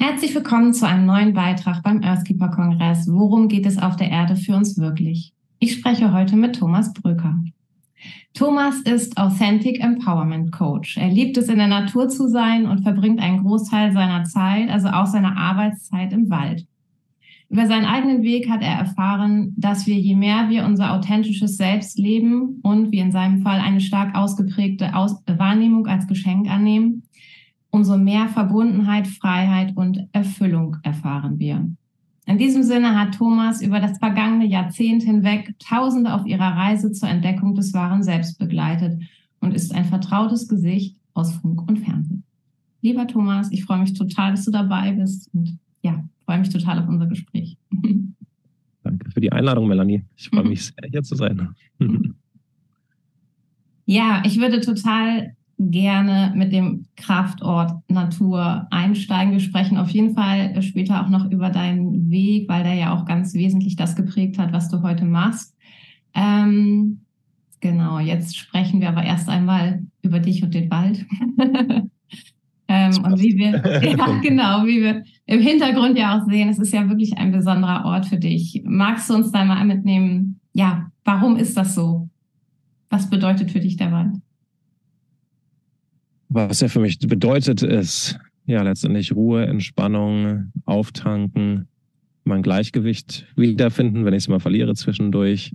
Herzlich willkommen zu einem neuen Beitrag beim Earthkeeper-Kongress. Worum geht es auf der Erde für uns wirklich? Ich spreche heute mit Thomas Bröker. Thomas ist Authentic Empowerment Coach. Er liebt es, in der Natur zu sein und verbringt einen Großteil seiner Zeit, also auch seiner Arbeitszeit, im Wald. Über seinen eigenen Weg hat er erfahren, dass wir, je mehr wir unser authentisches Selbst leben und, wie in seinem Fall, eine stark ausgeprägte Wahrnehmung als Geschenk annehmen, umso mehr Verbundenheit, Freiheit und Erfüllung erfahren wir. In diesem Sinne hat Thomas über das vergangene Jahrzehnt hinweg Tausende auf ihrer Reise zur Entdeckung des wahren Selbst begleitet und ist ein vertrautes Gesicht aus Funk und Fernsehen. Lieber Thomas, ich freue mich total, dass du dabei bist und ja, freue mich total auf unser Gespräch. Danke für die Einladung, Melanie. Ich freue mich sehr, hier zu sein. Ja, ich würde total gerne mit dem Kraftort Natur einsteigen. Wir sprechen auf jeden Fall später auch noch über deinen Weg, weil der ja auch ganz wesentlich das geprägt hat, was du heute machst. Genau, jetzt sprechen wir aber erst einmal über dich und den Wald. Und wie wir im Hintergrund ja auch sehen, es ist ja wirklich ein besonderer Ort für dich. Magst du uns da mal mitnehmen? Ja, warum ist das so? Was bedeutet für dich der Wald? Was er für mich bedeutet, ist ja letztendlich Ruhe, Entspannung, Auftanken, mein Gleichgewicht wiederfinden, wenn ich es mal verliere zwischendurch.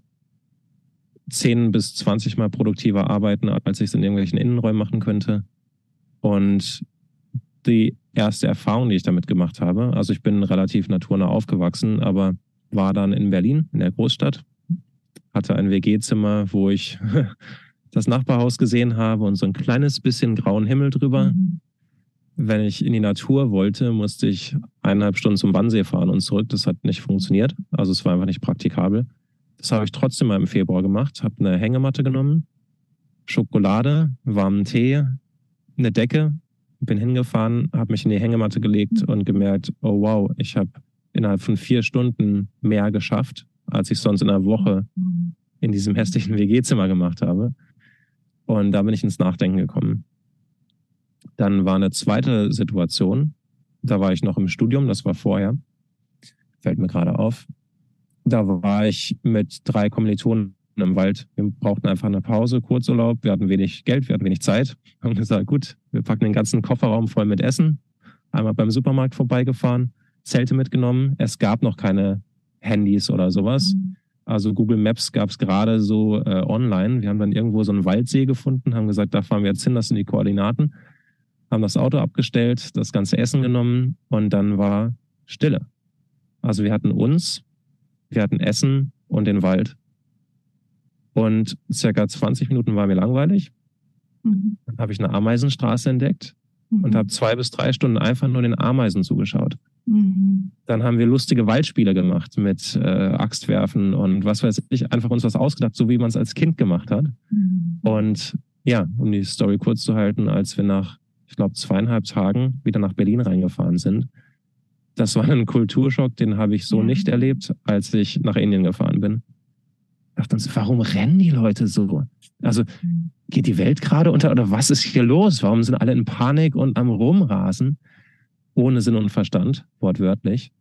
10 bis 20 Mal produktiver arbeiten, als ich es in irgendwelchen Innenräumen machen könnte. Und die erste Erfahrung, die ich damit gemacht habe, also ich bin relativ naturnah aufgewachsen, aber war dann in Berlin, in der Großstadt, hatte ein WG-Zimmer, wo ich das Nachbarhaus gesehen habe und so ein kleines bisschen grauen Himmel drüber. Wenn ich in die Natur wollte, musste ich 1,5 Stunden zum Wannsee fahren und zurück. Das hat nicht funktioniert. Also es war einfach nicht praktikabel. Das habe ich trotzdem mal im Februar gemacht. Habe eine Hängematte genommen, Schokolade, warmen Tee, eine Decke, bin hingefahren, habe mich in die Hängematte gelegt und gemerkt, oh wow, ich habe innerhalb von 4 Stunden mehr geschafft, als ich sonst in einer Woche in diesem hässlichen WG-Zimmer gemacht habe. Und da bin ich ins Nachdenken gekommen. Dann war eine zweite Situation. Da war ich noch im Studium, das war vorher. Fällt mir gerade auf. Da war ich mit 3 Kommilitonen im Wald. Wir brauchten einfach eine Pause, Kurzurlaub. Wir hatten wenig Geld, wir hatten wenig Zeit. Haben gesagt, gut, wir packen den ganzen Kofferraum voll mit Essen. Einmal beim Supermarkt vorbeigefahren, Zelte mitgenommen. Es gab noch keine Handys oder sowas. Also Google Maps gab es gerade so online. Wir haben dann irgendwo so einen Waldsee gefunden, haben gesagt, da fahren wir jetzt hin, das sind die Koordinaten. Haben das Auto abgestellt, das ganze Essen genommen und dann war Stille. Also wir hatten uns, wir hatten Essen und den Wald. Und circa 20 Minuten war mir langweilig. Dann habe ich eine Ameisenstraße entdeckt und habe 2 bis 3 Stunden einfach nur den Ameisen zugeschaut. Dann haben wir lustige Waldspiele gemacht mit Axtwerfen und was weiß ich, einfach uns was ausgedacht, so wie man es als Kind gemacht hat. Und ja, um die Story kurz zu halten, als wir nach, ich glaube, 2,5 Tagen wieder nach Berlin reingefahren sind, das war ein Kulturschock, den habe ich so nicht erlebt, als ich nach Indien gefahren bin. Ich dachte uns, warum rennen die Leute so? Also geht die Welt gerade unter oder was ist hier los? Warum sind alle in Panik und am Rumrasen? Ohne Sinn und Verstand, wortwörtlich.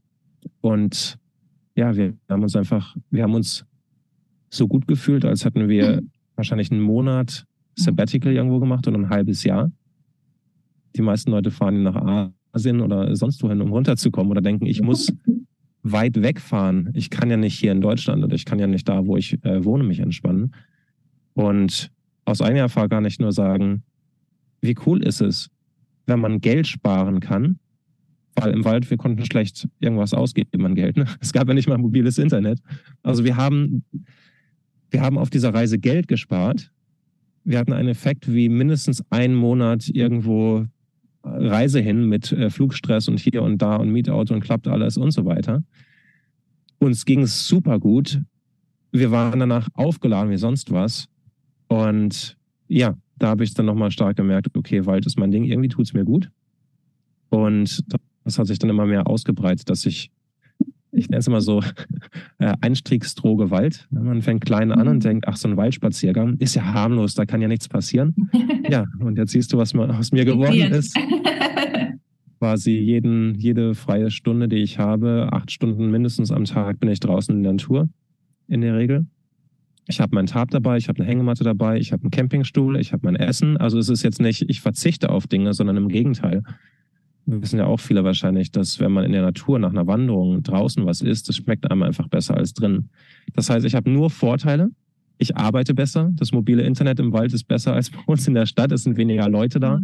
Und ja, wir haben uns so gut gefühlt, als hätten wir wahrscheinlich einen Monat Sabbatical irgendwo gemacht oder ein halbes Jahr. Die meisten Leute fahren nach Asien oder sonst wohin, um runterzukommen oder denken, ich muss weit wegfahren. Ich kann ja nicht hier in Deutschland oder ich kann ja nicht da, wo ich wohne, mich entspannen. Und aus eigener Erfahrung kann ich nur sagen, wie cool ist es, wenn man Geld sparen kann, weil im Wald, wir konnten schlecht irgendwas ausgeben an Geld. Ne? Es gab ja nicht mal mobiles Internet. Also wir haben auf dieser Reise Geld gespart. Wir hatten einen Effekt wie mindestens 1 Monat irgendwo Reise hin mit Flugstress und hier und da und Mietauto und klappt alles und so weiter. Uns ging es super gut. Wir waren danach aufgeladen wie sonst was. Und ja, da habe ich dann nochmal stark gemerkt, okay, Wald ist mein Ding, irgendwie tut es mir gut. Und das hat sich dann immer mehr ausgebreitet, dass ich nenne es immer so, Einstiegsdroge Wald. Man fängt klein an und denkt, ach, so ein Waldspaziergang ist ja harmlos, da kann ja nichts passieren. Ja, und jetzt siehst du, was aus mir geworden ist. quasi jede freie Stunde, die ich habe, 8 Stunden mindestens am Tag bin ich draußen in der Natur, in der Regel. Ich habe meinen Tab dabei, ich habe eine Hängematte dabei, ich habe einen Campingstuhl, ich habe mein Essen. Also es ist jetzt nicht, ich verzichte auf Dinge, sondern im Gegenteil. Wir wissen ja auch viele wahrscheinlich, dass wenn man in der Natur nach einer Wanderung draußen was isst, das schmeckt einem einfach besser als drin. Das heißt, ich habe nur Vorteile. Ich arbeite besser. Das mobile Internet im Wald ist besser als bei uns in der Stadt. Es sind weniger Leute da.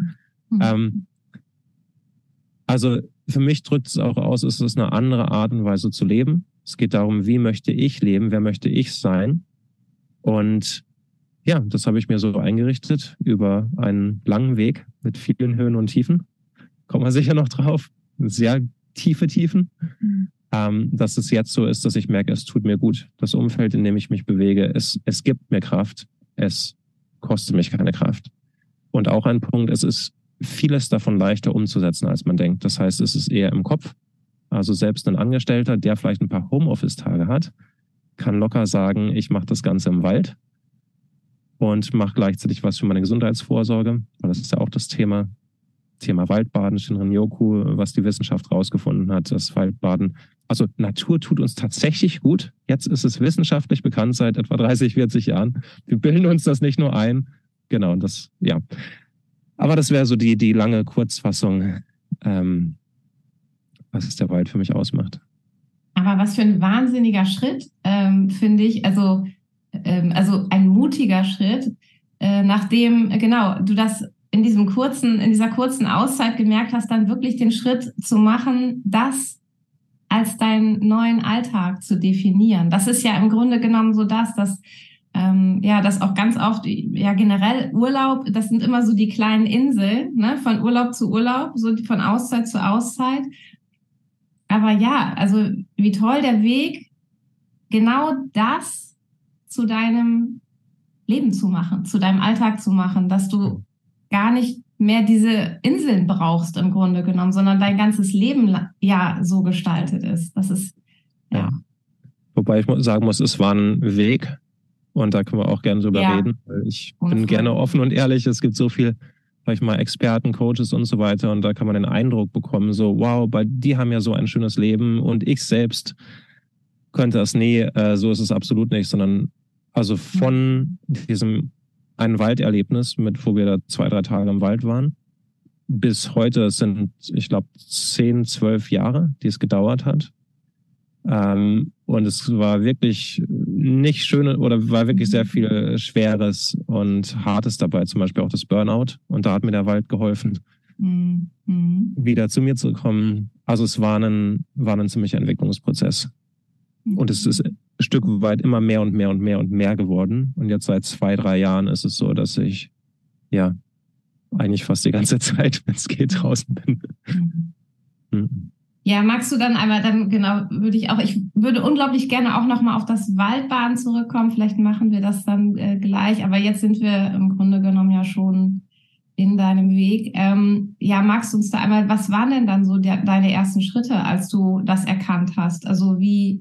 Also für mich drückt es auch aus, es ist eine andere Art und Weise zu leben. Es geht darum, wie möchte ich leben, wer möchte ich sein. Und ja, das habe ich mir so eingerichtet über einen langen Weg mit vielen Höhen und Tiefen. Kommen wir sicher noch drauf. Sehr tiefe Tiefen. Dass es jetzt so ist, dass ich merke, es tut mir gut. Das Umfeld, in dem ich mich bewege, es gibt mir Kraft. Es kostet mich keine Kraft. Und auch ein Punkt, es ist vieles davon leichter umzusetzen, als man denkt. Das heißt, es ist eher im Kopf. Also selbst ein Angestellter, der vielleicht ein paar Homeoffice-Tage hat, kann locker sagen, ich mache das Ganze im Wald und mache gleichzeitig was für meine Gesundheitsvorsorge. Weil das ist ja auch das Thema Waldbaden, Shinrin-yoku, was die Wissenschaft rausgefunden hat, das Waldbaden. Also Natur tut uns tatsächlich gut. Jetzt ist es wissenschaftlich bekannt seit etwa 30, 40 Jahren. Wir bilden uns das nicht nur ein. Genau, das, ja. Aber das wäre so die lange Kurzfassung, was es der Wald für mich ausmacht. Aber was für ein wahnsinniger Schritt, finde ich, also ein mutiger Schritt, nachdem, genau, du das in dieser kurzen Auszeit gemerkt hast, dann wirklich den Schritt zu machen, das als deinen neuen Alltag zu definieren. Das ist ja im Grunde genommen so dass das auch ganz oft, ja generell Urlaub, das sind immer so die kleinen Inseln, ne, von Urlaub zu Urlaub, so von Auszeit zu Auszeit. Aber ja, also wie toll der Weg, genau das zu deinem Leben zu machen, zu deinem Alltag zu machen, dass du gar nicht mehr diese Inseln brauchst im Grunde genommen, sondern dein ganzes Leben ja so gestaltet ist. Das ist, ja. Wobei ich sagen muss, es war ein Weg und da können wir auch gerne drüber reden. Ich bin gerne offen und ehrlich, es gibt so viel, sag ich mal, Experten, Coaches und so weiter und da kann man den Eindruck bekommen, so wow, die haben ja so ein schönes Leben und ich selbst könnte das so ist es absolut nicht, sondern also von diesem ein Walderlebnis, wo wir da 2, 3 Tage im Wald waren, bis heute, es sind, ich glaube, 10, 12 Jahre, die es gedauert hat. Und es war wirklich nicht schön oder war wirklich sehr viel Schweres und Hartes dabei, zum Beispiel auch das Burnout. Und da hat mir der Wald geholfen, wieder zu mir zu kommen. Also es war ein ziemlicher Entwicklungsprozess. Und es ist ein Stück weit immer mehr und mehr und mehr und mehr geworden. Und jetzt seit 2, 3 Jahren ist es so, dass ich ja eigentlich fast die ganze Zeit, wenn es geht, draußen bin. Ja, magst du dann einmal, ich würde unglaublich gerne auch nochmal auf das Waldbaden zurückkommen. Vielleicht machen wir das dann gleich. Aber jetzt sind wir im Grunde genommen ja schon in deinem Weg. Magst du uns da einmal, was waren denn dann so deine ersten Schritte, als du das erkannt hast? Also wie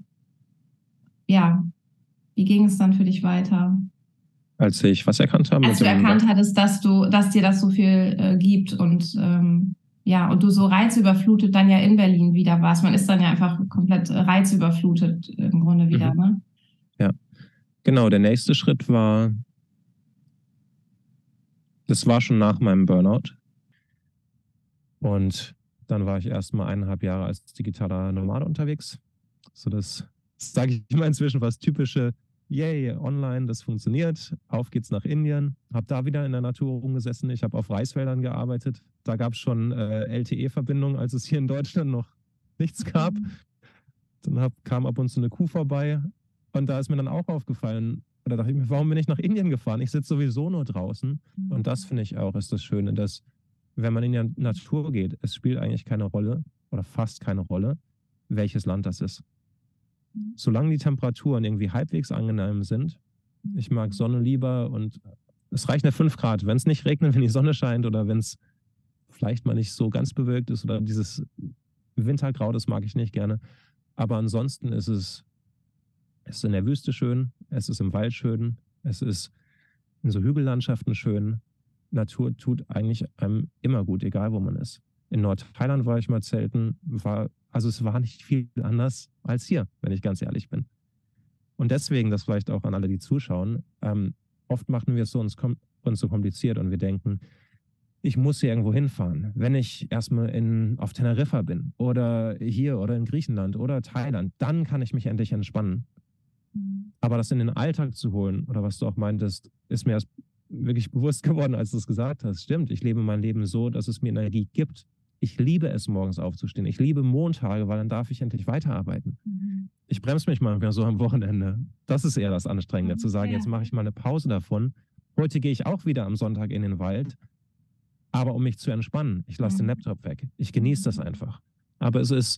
ging es dann für dich weiter? Als ich was erkannt habe? Als du erkannt hattest, dass dir das so viel gibt und du so reizüberflutet dann ja in Berlin wieder warst. Man ist dann ja einfach komplett reizüberflutet im Grunde wieder, ne? Ja, genau. Der nächste Schritt das war schon nach meinem Burnout. Und dann war ich erstmal 1,5 Jahre als digitaler Nomade unterwegs. So das sage ich immer inzwischen was typische, yay, online, das funktioniert. Auf geht's nach Indien. Habe da wieder in der Natur rumgesessen. Ich habe auf Reisfeldern gearbeitet. Da gab es schon LTE-Verbindungen, als es hier in Deutschland noch nichts gab. Dann kam ab und zu eine Kuh vorbei. Und da ist mir dann auch aufgefallen, oder dachte ich mir, warum bin ich nach Indien gefahren? Ich sitze sowieso nur draußen. Und das finde ich auch, ist das Schöne, dass wenn man in die Natur geht, es spielt eigentlich keine Rolle oder fast keine Rolle, welches Land das ist. Solange die Temperaturen irgendwie halbwegs angenehm sind, ich mag Sonne lieber und es reichen ja 5 Grad. Wenn es nicht regnet, wenn die Sonne scheint oder wenn es vielleicht mal nicht so ganz bewölkt ist oder dieses Wintergrau, das mag ich nicht gerne. Aber ansonsten ist es in der Wüste schön, es ist im Wald schön, es ist in so Hügellandschaften schön. Natur tut eigentlich einem immer gut, egal wo man ist. In Nordthailand war ich mal zelten, also es war nicht viel anders als hier, wenn ich ganz ehrlich bin. Und deswegen, das vielleicht auch an alle, die zuschauen, oft machen wir es so uns so kompliziert und wir denken, ich muss hier irgendwo hinfahren. Wenn ich erstmal auf Teneriffa bin oder hier oder in Griechenland oder Thailand, dann kann ich mich endlich entspannen. Aber das in den Alltag zu holen oder was du auch meintest, ist mir erst wirklich bewusst geworden, als du es gesagt hast. Stimmt, ich lebe mein Leben so, dass es mir Energie gibt. Ich liebe es, morgens aufzustehen. Ich liebe Montage, weil dann darf ich endlich weiterarbeiten. Ich bremse mich manchmal so am Wochenende. Das ist eher das Anstrengende, zu sagen, jetzt mache ich mal eine Pause davon. Heute gehe ich auch wieder am Sonntag in den Wald, aber um mich zu entspannen. Ich lasse den Laptop weg. Ich genieße das einfach. Aber es ist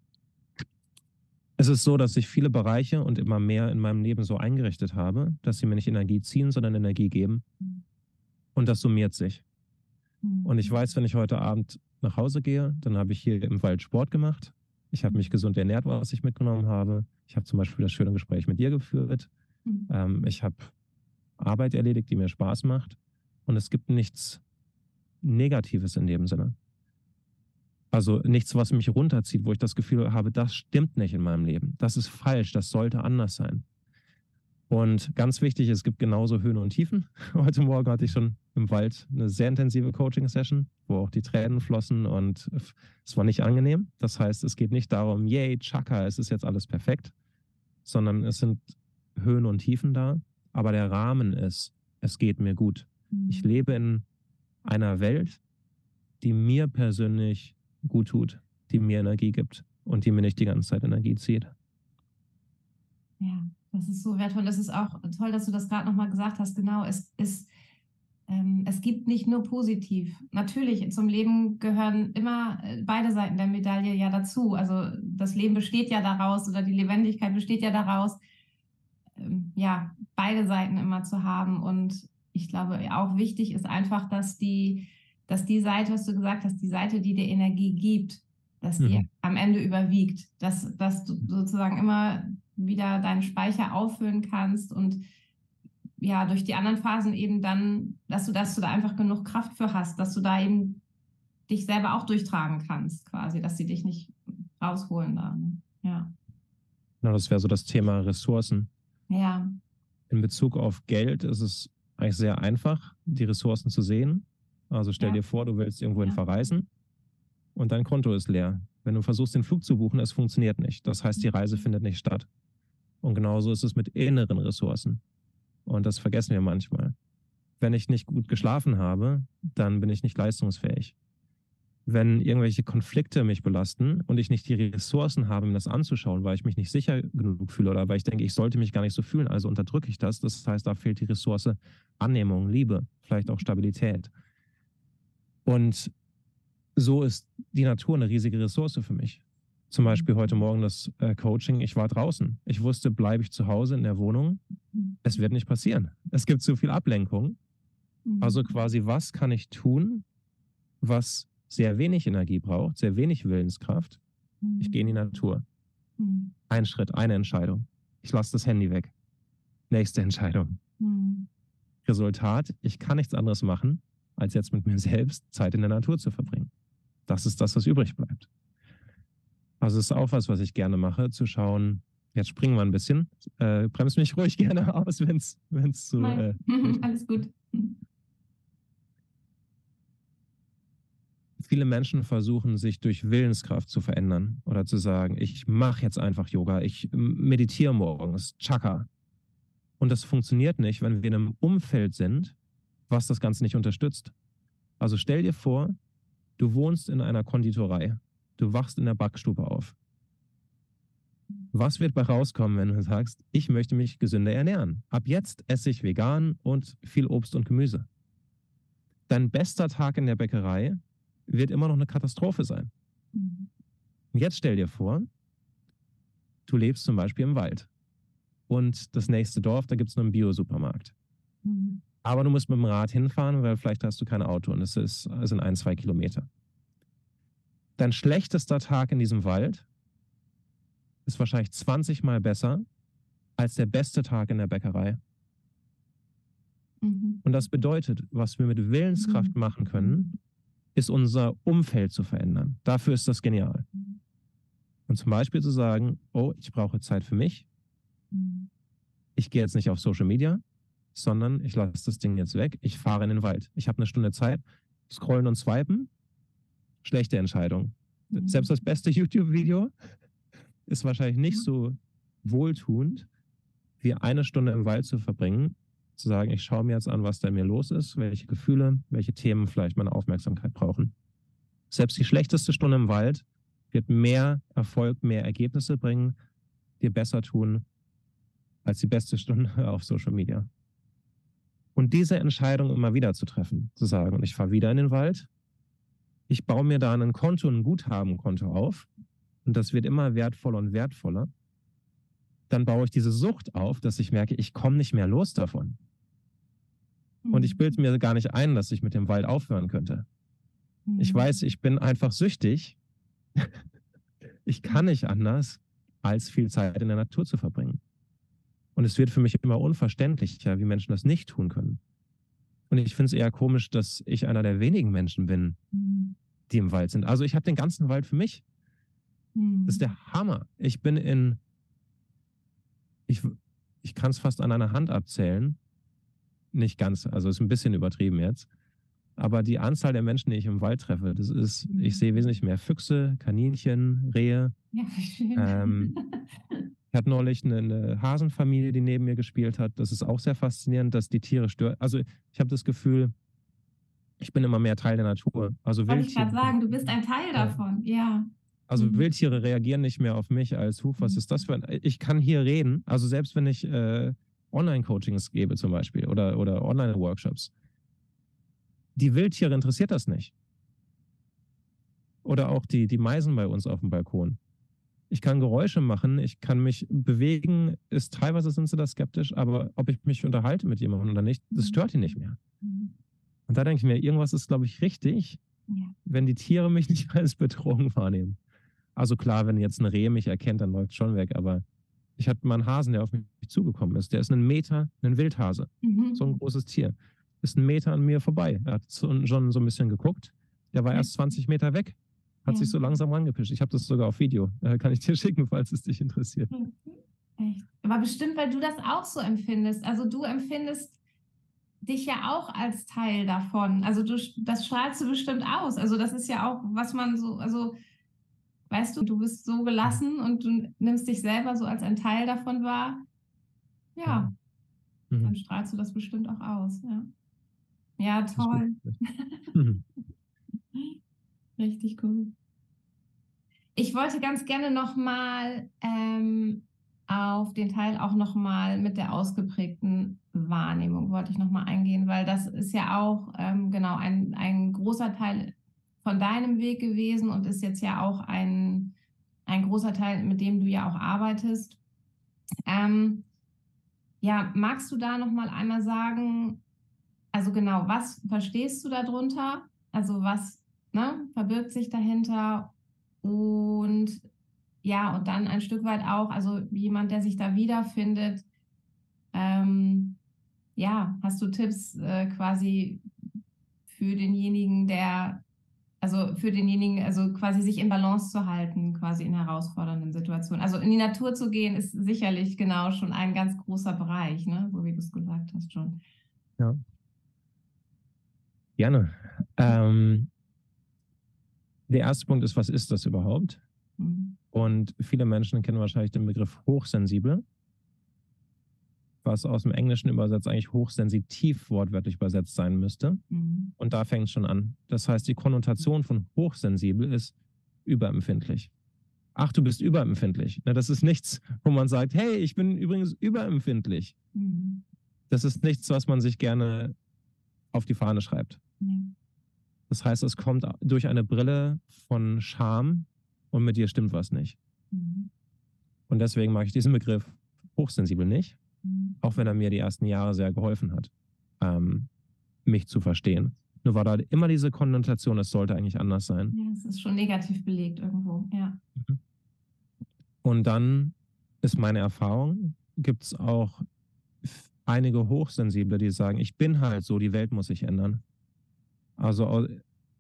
so, dass ich viele Bereiche und immer mehr in meinem Leben so eingerichtet habe, dass sie mir nicht Energie ziehen, sondern Energie geben. Und das summiert sich. Und ich weiß, wenn ich heute Abend nach Hause gehe, dann habe ich hier im Wald Sport gemacht. Ich habe mich gesund ernährt, was ich mitgenommen habe. Ich habe zum Beispiel das schöne Gespräch mit dir geführt. Ich habe Arbeit erledigt, die mir Spaß macht. Und es gibt nichts Negatives in dem Sinne. Also nichts, was mich runterzieht, wo ich das Gefühl habe, das stimmt nicht in meinem Leben. Das ist falsch, das sollte anders sein. Und ganz wichtig, es gibt genauso Höhen und Tiefen. Heute Morgen hatte ich schon im Wald eine sehr intensive Coaching-Session, wo auch die Tränen flossen und es war nicht angenehm. Das heißt, es geht nicht darum, yay, Chaka, es ist jetzt alles perfekt, sondern es sind Höhen und Tiefen da. Aber der Rahmen ist, es geht mir gut. Ich lebe in einer Welt, die mir persönlich gut tut, die mir Energie gibt und die mir nicht die ganze Zeit Energie zieht. Ja, das ist so wertvoll. Das ist auch toll, dass du das gerade nochmal gesagt hast. Genau, es gibt nicht nur positiv. Natürlich, zum Leben gehören immer beide Seiten der Medaille ja dazu. Also das Leben besteht ja daraus oder die Lebendigkeit besteht ja daraus, ja, beide Seiten immer zu haben. Und ich glaube, auch wichtig ist einfach, dass die Seite, was du gesagt hast, die Seite, die dir Energie gibt, dass die am Ende überwiegt, dass du sozusagen immer wieder deinen Speicher auffüllen kannst und ja, durch die anderen Phasen eben dann, dass du da einfach genug Kraft für hast, dass du da eben dich selber auch durchtragen kannst, quasi, dass sie dich nicht rausholen da. Ne? Ja. Genau, das wäre so das Thema Ressourcen. Ja. In Bezug auf Geld ist es eigentlich sehr einfach, die Ressourcen zu sehen. Also stell dir vor, du willst irgendwohin verreisen und dein Konto ist leer. Wenn du versuchst, den Flug zu buchen, es funktioniert nicht. Das heißt, die Reise findet nicht statt. Und genauso ist es mit inneren Ressourcen. Und das vergessen wir manchmal. Wenn ich nicht gut geschlafen habe, dann bin ich nicht leistungsfähig. Wenn irgendwelche Konflikte mich belasten und ich nicht die Ressourcen habe, mir das anzuschauen, weil ich mich nicht sicher genug fühle oder weil ich denke, ich sollte mich gar nicht so fühlen, also unterdrücke ich das. Das heißt, da fehlt die Ressource Annehmung, Liebe, vielleicht auch Stabilität. Und so ist die Natur eine riesige Ressource für mich. Zum Beispiel heute Morgen das Coaching, ich war draußen. Ich wusste, bleibe ich zu Hause in der Wohnung, es wird nicht passieren. Es gibt zu viel Ablenkung. Also quasi, was kann ich tun, was sehr wenig Energie braucht, sehr wenig Willenskraft? Ich gehe in die Natur. Ein Schritt, eine Entscheidung. Ich lasse das Handy weg. Nächste Entscheidung. Resultat, ich kann nichts anderes machen, als jetzt mit mir selbst Zeit in der Natur zu verbringen. Das ist das, was übrig bleibt. Also es ist auch was ich gerne mache, zu schauen, jetzt springen wir ein bisschen, bremst mich ruhig gerne aus, wenn es so... Alles gut. Viele Menschen versuchen, sich durch Willenskraft zu verändern oder zu sagen, ich mache jetzt einfach Yoga, ich meditiere morgens, Chaka. Und das funktioniert nicht, wenn wir in einem Umfeld sind, was das Ganze nicht unterstützt. Also stell dir vor, du wohnst in einer Konditorei. Du wachst in der Backstube auf. Was wird bei rauskommen, wenn du sagst, ich möchte mich gesünder ernähren? Ab jetzt esse ich vegan und viel Obst und Gemüse. Dein bester Tag in der Bäckerei wird immer noch eine Katastrophe sein. Und jetzt stell dir vor, du lebst zum Beispiel im Wald. Und das nächste Dorf, da gibt es nur einen Bio-Supermarkt. Aber du musst mit dem Rad hinfahren, weil vielleicht hast du kein Auto und es sind 1-2 Kilometer. Dein schlechtester Tag in diesem Wald ist wahrscheinlich 20 Mal besser als der beste Tag in der Bäckerei. Und das bedeutet, was wir mit Willenskraft machen können, ist unser Umfeld zu verändern. Dafür ist das genial. Und zum Beispiel zu sagen, oh, ich brauche Zeit für mich. Ich gehe jetzt nicht auf Social Media, sondern ich lasse das Ding jetzt weg. Ich fahre in den Wald. Ich habe eine Stunde Zeit. Scrollen und swipen, schlechte Entscheidung. Selbst das beste YouTube-Video ist wahrscheinlich nicht so wohltuend, wie eine Stunde im Wald zu verbringen, zu sagen, ich schaue mir jetzt an, was da in mir los ist, welche Gefühle, welche Themen vielleicht meine Aufmerksamkeit brauchen. Selbst die schlechteste Stunde im Wald wird mehr Erfolg, mehr Ergebnisse bringen, dir besser tun, als die beste Stunde auf Social Media. Und diese Entscheidung immer wieder zu treffen, zu sagen, und ich fahre wieder in den Wald, ich baue mir da ein Konto, ein Guthabenkonto auf, und das wird immer wertvoller und wertvoller, dann baue ich diese Sucht auf, dass ich merke, ich komme nicht mehr los davon. Und ich bilde mir gar nicht ein, dass ich mit dem Wald aufhören könnte. Ich weiß, ich bin einfach süchtig. Ich kann nicht anders, als viel Zeit in der Natur zu verbringen. Und es wird für mich immer unverständlicher, wie Menschen das nicht tun können. Und ich finde es eher komisch, dass ich einer der wenigen Menschen bin, die im Wald sind. Also ich habe den ganzen Wald für mich. Das ist der Hammer. Ich bin ich kann es fast an einer Hand abzählen. Nicht ganz, also ist ein bisschen übertrieben jetzt. Aber die Anzahl der Menschen, die ich im Wald treffe, das ist, ich sehe wesentlich mehr Füchse, Kaninchen, Rehe. Ja, wie schön. Ich hatte neulich eine Hasenfamilie, die neben mir gespielt hat. Das ist auch sehr faszinierend, dass die Tiere stören. Also ich habe das Gefühl, ich bin immer mehr Teil der Natur. Also Wollte ich gerade sagen, du bist ein Teil davon, ja. Also Wildtiere reagieren nicht mehr auf mich als, was ist das für ein... Ich kann hier reden, also selbst wenn ich Online-Coachings gebe zum Beispiel oder Online-Workshops. Die Wildtiere interessiert das nicht. Oder auch die Meisen bei uns auf dem Balkon. Ich kann Geräusche machen, ich kann mich bewegen, teilweise sind sie da skeptisch, aber ob ich mich unterhalte mit jemandem oder nicht, das stört die nicht mehr. Und da denke ich mir, irgendwas ist, glaube ich, richtig, wenn die Tiere mich nicht als Bedrohung wahrnehmen. Also klar, wenn jetzt ein Reh mich erkennt, dann läuft es schon weg, aber ich hatte mal einen Hasen, der auf mich zugekommen ist. Der ist ein Wildhase, so ein großes Tier. Ist 1 Meter an mir vorbei. Er hat schon so ein bisschen geguckt. Der war erst 20 Meter weg. Hat sich so langsam rangepischt. Ich habe das sogar auf Video. Kann ich dir schicken, falls es dich interessiert. Echt? Aber bestimmt, weil du das auch so empfindest. Also du empfindest dich ja auch als Teil davon. Also das strahlst du bestimmt aus. Also das ist ja auch, was man so, also weißt du, du bist so gelassen und du nimmst dich selber so als ein Teil davon wahr. Ja, dann strahlst du das bestimmt auch aus. Ja, toll. Richtig cool. Ich wollte ganz gerne nochmal auf den Teil auch nochmal mit der ausgeprägten Wahrnehmung wollte ich nochmal eingehen, weil das ist ja auch genau ein großer Teil von deinem Weg gewesen und ist jetzt ja auch ein großer Teil, mit dem du ja auch arbeitest. Ja, magst du da nochmal einmal sagen, also genau, was verstehst du darunter? Also was verbirgt sich dahinter? Und ja, und dann ein Stück weit auch, also jemand, der sich da wiederfindet, ja, hast du Tipps quasi für denjenigen, also quasi sich in Balance zu halten, quasi in herausfordernden Situationen. Also in die Natur zu gehen, ist sicherlich genau schon ein ganz großer Bereich, ne? So wie du es gesagt hast schon. Ja. Gerne. Der erste Punkt ist, was ist das überhaupt? Und viele Menschen kennen wahrscheinlich den Begriff hochsensibel, was aus dem Englischen übersetzt eigentlich hochsensitiv wortwörtlich übersetzt sein müsste. Und da fängt es schon an. Das heißt, die Konnotation von hochsensibel ist überempfindlich. Ach, du bist überempfindlich. Das ist nichts, wo man sagt, hey, ich bin übrigens überempfindlich. Das ist nichts, was man sich gerne auf die Fahne schreibt. Das heißt, es kommt durch eine Brille von Scham und mit dir stimmt was nicht. Und deswegen mag ich diesen Begriff hochsensibel nicht, auch wenn er mir die ersten Jahre sehr geholfen hat, mich zu verstehen. Nur war da immer diese Konnotation, es sollte eigentlich anders sein. Ja, es ist schon negativ belegt irgendwo, ja. Und dann ist meine Erfahrung, gibt es auch einige Hochsensible, die sagen, ich bin halt so, die Welt muss sich ändern. Also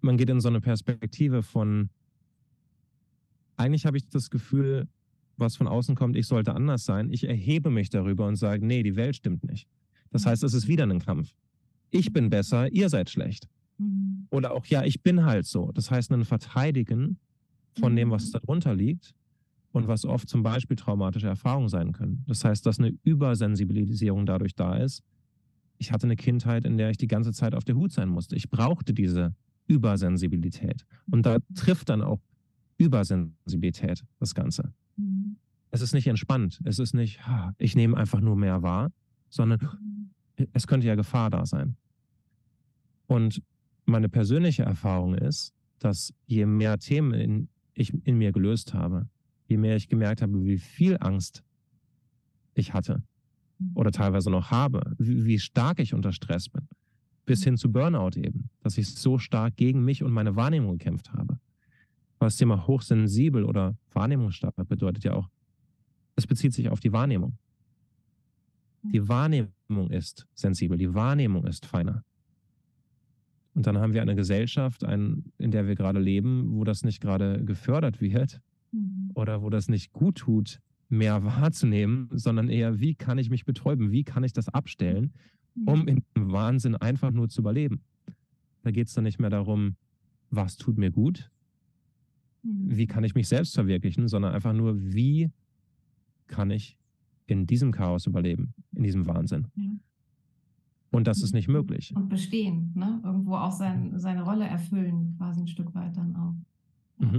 man geht in so eine Perspektive von, eigentlich habe ich das Gefühl, was von außen kommt, ich sollte anders sein. Ich erhebe mich darüber und sage, nee, die Welt stimmt nicht. Das heißt, es ist wieder ein Kampf. Ich bin besser, ihr seid schlecht. Oder auch, ja, ich bin halt so. Das heißt, ein Verteidigen von dem, was darunter liegt und was oft zum Beispiel traumatische Erfahrungen sein können. Das heißt, dass eine Übersensibilisierung dadurch da ist. Ich hatte eine Kindheit, in der ich die ganze Zeit auf der Hut sein musste. Ich brauchte diese Übersensibilität. Und da trifft dann auch Übersensibilität das Ganze. Es ist nicht entspannt. Es ist nicht, ich nehme einfach nur mehr wahr, sondern es könnte ja Gefahr da sein. Und meine persönliche Erfahrung ist, dass je mehr Themen ich in mir gelöst habe, je mehr ich gemerkt habe, wie viel Angst ich hatte oder teilweise noch habe, wie stark ich unter Stress bin, bis hin zu Burnout eben, dass ich so stark gegen mich und meine Wahrnehmung gekämpft habe. Aber das Thema hochsensibel oder wahrnehmungsstark bedeutet ja auch, es bezieht sich auf die Wahrnehmung. Die Wahrnehmung ist sensibel, die Wahrnehmung ist feiner. Und dann haben wir eine Gesellschaft, in der wir gerade leben, wo das nicht gerade gefördert wird oder wo das nicht gut tut, mehr wahrzunehmen, sondern eher, wie kann ich mich betäuben, wie kann ich das abstellen, um in dem Wahnsinn einfach nur zu überleben. Da geht es dann nicht mehr darum, was tut mir gut, wie kann ich mich selbst verwirklichen, sondern einfach nur, wie kann ich in diesem Chaos überleben, in diesem Wahnsinn. Ja. Und das ist nicht möglich. Und bestehen, ne? Irgendwo auch seine Rolle erfüllen, quasi ein Stück weit dann auch. Ja.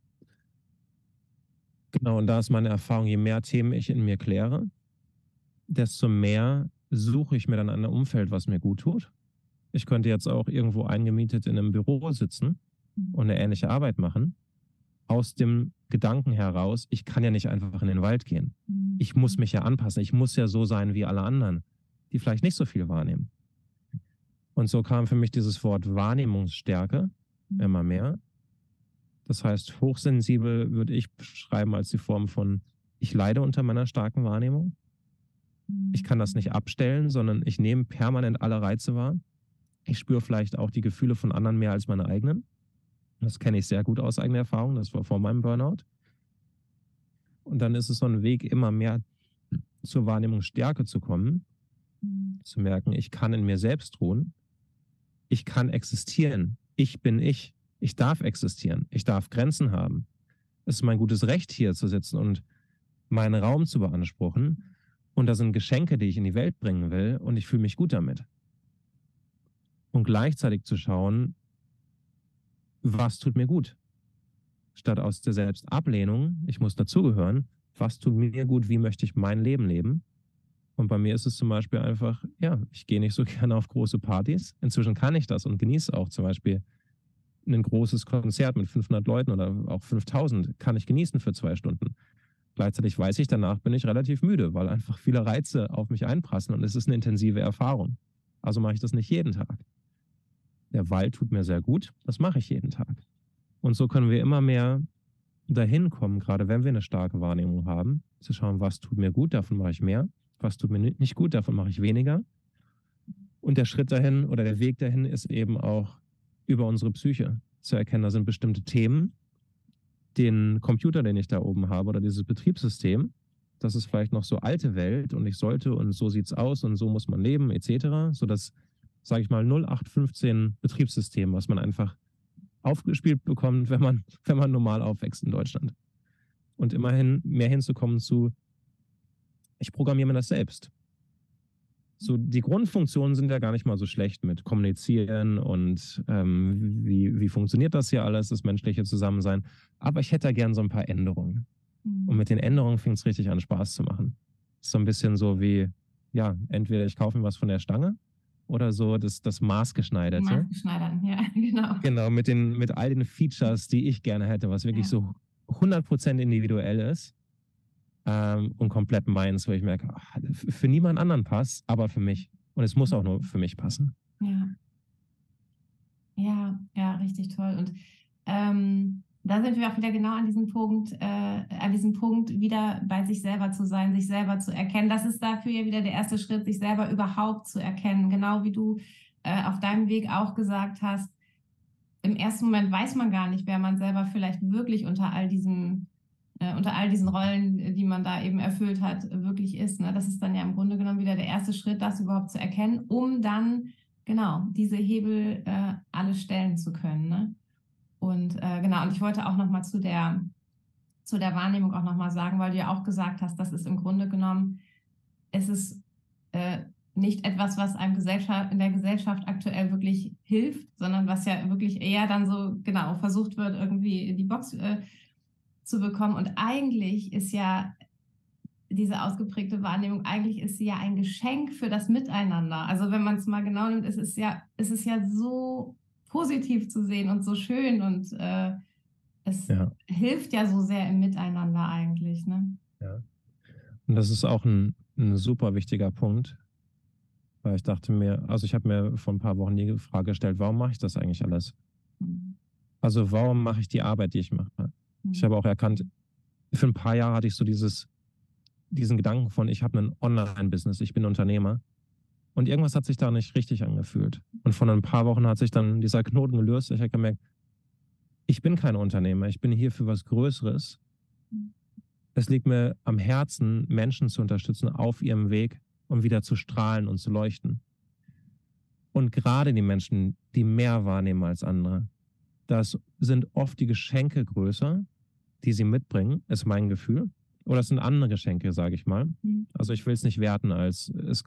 Genau, und da ist meine Erfahrung, je mehr Themen ich in mir kläre, desto mehr suche ich mir dann ein Umfeld, was mir gut tut. Ich könnte jetzt auch irgendwo eingemietet in einem Büro sitzen und eine ähnliche Arbeit machen. Aus dem Gedanken heraus, ich kann ja nicht einfach in den Wald gehen. Ich muss mich ja anpassen. Ich muss ja so sein wie alle anderen, die vielleicht nicht so viel wahrnehmen. Und so kam für mich dieses Wort Wahrnehmungsstärke immer mehr. Das heißt, hochsensibel würde ich beschreiben als die Form von, ich leide unter meiner starken Wahrnehmung. Ich kann das nicht abstellen, sondern ich nehme permanent alle Reize wahr. Ich spüre vielleicht auch die Gefühle von anderen mehr als meine eigenen. Das kenne ich sehr gut aus eigener Erfahrung. Das war vor meinem Burnout. Und dann ist es so ein Weg, immer mehr zur Wahrnehmungsstärke zu kommen, zu merken, ich kann in mir selbst ruhen. Ich kann existieren. Ich bin ich. Ich darf existieren. Ich darf Grenzen haben. Es ist mein gutes Recht, hier zu sitzen und meinen Raum zu beanspruchen. Und da sind Geschenke, die ich in die Welt bringen will. Und ich fühle mich gut damit. Und gleichzeitig zu schauen, was tut mir gut? Statt aus der Selbstablehnung, ich muss dazugehören, was tut mir gut, wie möchte ich mein Leben leben? Und bei mir ist es zum Beispiel einfach, ich gehe nicht so gerne auf große Partys. Inzwischen kann ich das und genieße auch zum Beispiel ein großes Konzert mit 500 Leuten oder auch 5000 kann ich genießen für 2 Stunden. Gleichzeitig weiß ich, danach bin ich relativ müde, weil einfach viele Reize auf mich einprassen und es ist eine intensive Erfahrung. Also mache ich das nicht jeden Tag. Der Wald tut mir sehr gut, das mache ich jeden Tag. Und so können wir immer mehr dahin kommen, gerade wenn wir eine starke Wahrnehmung haben, zu schauen, was tut mir gut, davon mache ich mehr, was tut mir nicht gut, davon mache ich weniger. Und der Schritt dahin oder der Weg dahin ist eben auch über unsere Psyche zu erkennen, da sind bestimmte Themen, den Computer, den ich da oben habe oder dieses Betriebssystem, das ist vielleicht noch so alte Welt und ich sollte und so sieht's aus und so muss man leben etc., so das, sage ich mal, 0815 Betriebssystem, was man einfach aufgespielt bekommt, wenn man normal aufwächst in Deutschland. Und immerhin mehr hinzukommen zu, ich programmiere mir das selbst. So, die Grundfunktionen sind ja gar nicht mal so schlecht mit Kommunizieren und wie funktioniert das hier alles, das menschliche Zusammensein. Aber ich hätte da gern so ein paar Änderungen. Und mit den Änderungen fängt es richtig an, Spaß zu machen. So ein bisschen so wie, entweder ich kaufe mir was von der Stange oder so das Maßgeschneiderte. Maßgeschneidert, ja, genau. Genau, mit all den Features, die ich gerne hätte, was wirklich so 100% individuell ist. Und komplett meins, wo ich merke, für niemand anderen passt, aber für mich. Und es muss auch nur für mich passen. Ja, richtig toll. Und da sind wir auch wieder genau an diesem Punkt, wieder bei sich selber zu sein, sich selber zu erkennen. Das ist dafür ja wieder der erste Schritt, sich selber überhaupt zu erkennen. Genau wie du auf deinem Weg auch gesagt hast, im ersten Moment weiß man gar nicht, wer man selber vielleicht wirklich unter all diesen Rollen, die man da eben erfüllt hat, wirklich ist. Ne? Das ist dann ja im Grunde genommen wieder der erste Schritt, das überhaupt zu erkennen, um dann genau diese Hebel alle stellen zu können. Ne? Und genau, und ich wollte auch nochmal zu der Wahrnehmung auch nochmal sagen, weil du ja auch gesagt hast, das ist im Grunde genommen, es ist nicht etwas, was einem in der Gesellschaft aktuell wirklich hilft, sondern was ja wirklich eher dann so, genau, versucht wird, irgendwie in die Box zu bekommen. Und eigentlich ist ja diese ausgeprägte Wahrnehmung, eigentlich ist sie ja ein Geschenk für das Miteinander. Also wenn man es mal genau nimmt, es ist ja so positiv zu sehen und so schön und es hilft ja so sehr im Miteinander eigentlich. Ne? Ja. Und das ist auch ein super wichtiger Punkt, weil ich dachte mir, also ich habe mir vor ein paar Wochen die Frage gestellt, warum mache ich das eigentlich alles? Also warum mache ich die Arbeit, die ich mache? Ich habe auch erkannt, für ein paar Jahre hatte ich so diesen Gedanken von, ich habe ein Online-Business, ich bin Unternehmer. Und irgendwas hat sich da nicht richtig angefühlt. Und von ein paar Wochen hat sich dann dieser Knoten gelöst. Ich habe gemerkt, ich bin kein Unternehmer, ich bin hier für was Größeres. Es liegt mir am Herzen, Menschen zu unterstützen auf ihrem Weg, um wieder zu strahlen und zu leuchten. Und gerade die Menschen, die mehr wahrnehmen als andere, das sind oft die Geschenke größer, die sie mitbringen, ist mein Gefühl. Oder es sind andere Geschenke, sage ich mal. Also ich will es nicht werten als,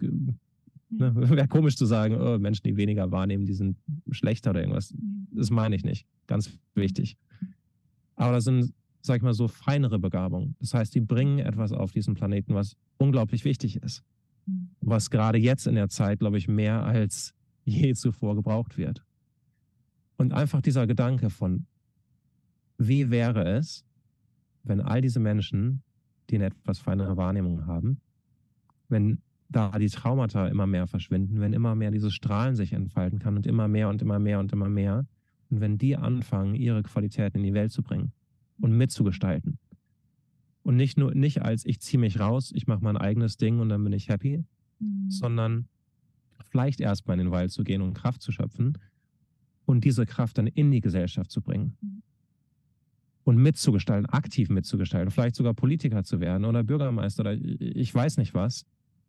wäre komisch zu sagen, oh, Menschen, die weniger wahrnehmen, die sind schlechter oder irgendwas. Das meine ich nicht. Ganz wichtig. Aber das sind, sag ich mal, so feinere Begabungen. Das heißt, die bringen etwas auf diesen Planeten, was unglaublich wichtig ist. Was gerade jetzt in der Zeit, glaube ich, mehr als je zuvor gebraucht wird. Und einfach dieser Gedanke von, wie wäre es, wenn all diese Menschen, die eine etwas feinere Wahrnehmung haben, wenn da die Traumata immer mehr verschwinden, wenn immer mehr dieses Strahlen sich entfalten kann und immer mehr und immer mehr und immer mehr. Und wenn die anfangen, ihre Qualitäten in die Welt zu bringen und mitzugestalten. Und nicht als ich ziehe mich raus, ich mache mein eigenes Ding und dann bin ich happy, sondern vielleicht erstmal in den Wald zu gehen und Kraft zu schöpfen und diese Kraft dann in die Gesellschaft zu bringen. Und mitzugestalten, aktiv mitzugestalten, vielleicht sogar Politiker zu werden oder Bürgermeister oder ich weiß nicht was.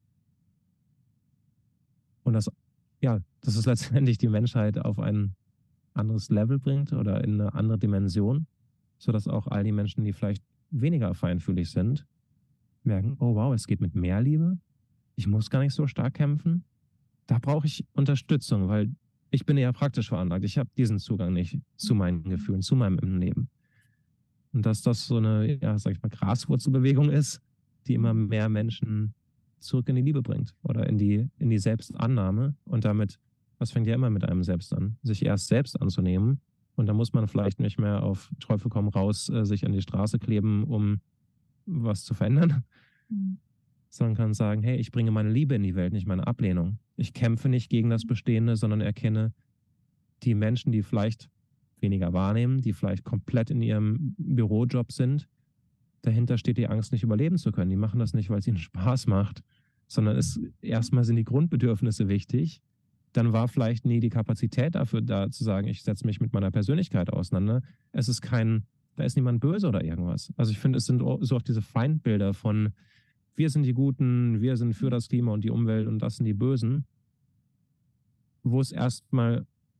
Und das ist letztendlich die Menschheit auf ein anderes Level bringt oder in eine andere Dimension, sodass auch all die Menschen, die vielleicht weniger feinfühlig sind, merken, oh wow, es geht mit mehr Liebe. Ich muss gar nicht so stark kämpfen. Da brauche ich Unterstützung, weil ich bin eher praktisch veranlagt. Ich habe diesen Zugang nicht zu meinen Gefühlen, zu meinem Leben. Und dass das so eine, sag ich mal, Graswurzelbewegung ist, die immer mehr Menschen zurück in die Liebe bringt oder in die Selbstannahme. Und damit, das fängt ja immer mit einem selbst an, sich erst selbst anzunehmen. Und da muss man vielleicht nicht mehr auf Teufel komm raus sich an die Straße kleben, um was zu verändern, sondern kann sagen, hey, ich bringe meine Liebe in die Welt, nicht meine Ablehnung. Ich kämpfe nicht gegen das Bestehende, sondern erkenne die Menschen, die vielleicht weniger wahrnehmen, die vielleicht komplett in ihrem Bürojob sind. Dahinter steht die Angst, nicht überleben zu können. Die machen das nicht, weil es ihnen Spaß macht, sondern erstmal sind die Grundbedürfnisse wichtig. Dann war vielleicht nie die Kapazität dafür da, zu sagen, ich setze mich mit meiner Persönlichkeit auseinander. Da ist niemand böse oder irgendwas. Also ich finde, es sind so oft diese Feindbilder von, wir sind die Guten, wir sind für das Klima und die Umwelt und das sind die Bösen, wo es erstmal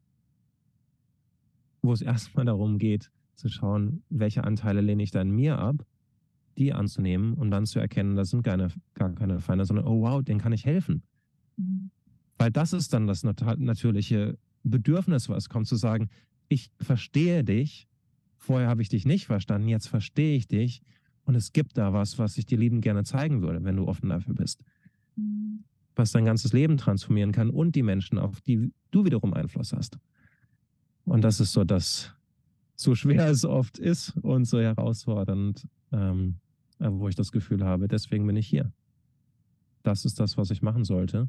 darum geht, zu schauen, welche Anteile lehne ich da in mir ab, die anzunehmen und dann zu erkennen, das sind gar keine Feinde, sondern, oh wow, denen kann ich helfen. Weil das ist dann das natürliche Bedürfnis, was kommt, zu sagen, ich verstehe dich, vorher habe ich dich nicht verstanden, jetzt verstehe ich dich und es gibt da was ich dir liebend gerne zeigen würde, wenn du offen dafür bist. Was dein ganzes Leben transformieren kann und die Menschen, auf die du wiederum Einfluss hast. Und das ist so schwer es oft ist und so herausfordernd, wo ich das Gefühl habe, deswegen bin ich hier. Das ist das, was ich machen sollte.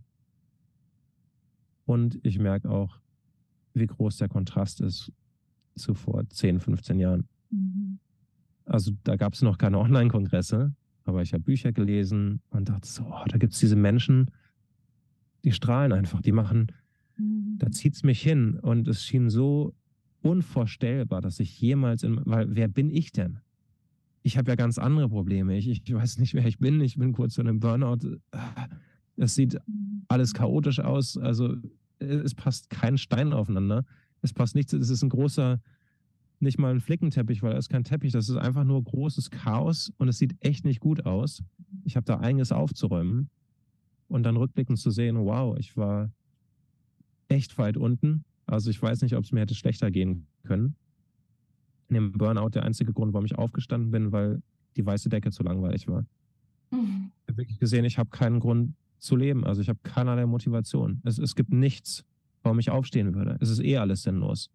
Und ich merke auch, wie groß der Kontrast ist zu vor 10, 15 Jahren. Also da gab es noch keine Online-Kongresse, aber ich habe Bücher gelesen und dachte so, da gibt es diese Menschen, die strahlen einfach, die machen, da zieht es mich hin und es schien so unvorstellbar, dass ich jemals weil wer bin ich denn? Ich habe ja ganz andere Probleme. Ich weiß nicht, wer ich bin. Ich bin kurz vor einem Burnout. Es sieht alles chaotisch aus. Also es passt kein Stein aufeinander. Es passt nichts. Es ist ein großer, nicht mal ein Flickenteppich, weil er ist kein Teppich. Das ist einfach nur großes Chaos und es sieht echt nicht gut aus. Ich habe da einiges aufzuräumen und dann rückblickend zu sehen, wow, ich war echt weit unten. Also ich weiß nicht, ob es mir hätte schlechter gehen können. In dem Burnout der einzige Grund, warum ich aufgestanden bin, weil die weiße Decke zu langweilig war. Mhm. Ich habe wirklich gesehen, ich habe keinen Grund zu leben. Also ich habe keinerlei Motivation. Es gibt nichts, warum ich aufstehen würde. Es ist eh alles sinnlos.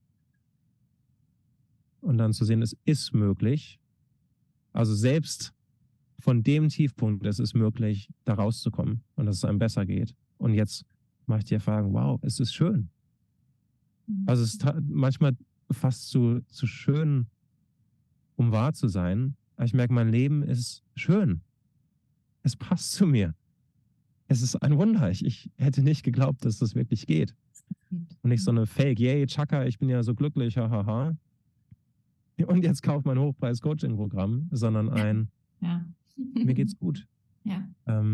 Und dann zu sehen, es ist möglich. Also selbst von dem Tiefpunkt, es ist möglich, da rauszukommen und dass es einem besser geht. Und jetzt mache ich die Erfahrung, wow, es ist schön. Also es ist manchmal fast zu schön, um wahr zu sein. Aber ich merke, mein Leben ist schön. Es passt zu mir. Es ist ein Wunder. Ich hätte nicht geglaubt, dass das wirklich geht. Und nicht so eine Fake, yay, Chaka, ich bin ja so glücklich, hahaha. Und jetzt kauft mein Hochpreis-Coaching-Programm, sondern ein, Ja. mir geht's gut. Ja.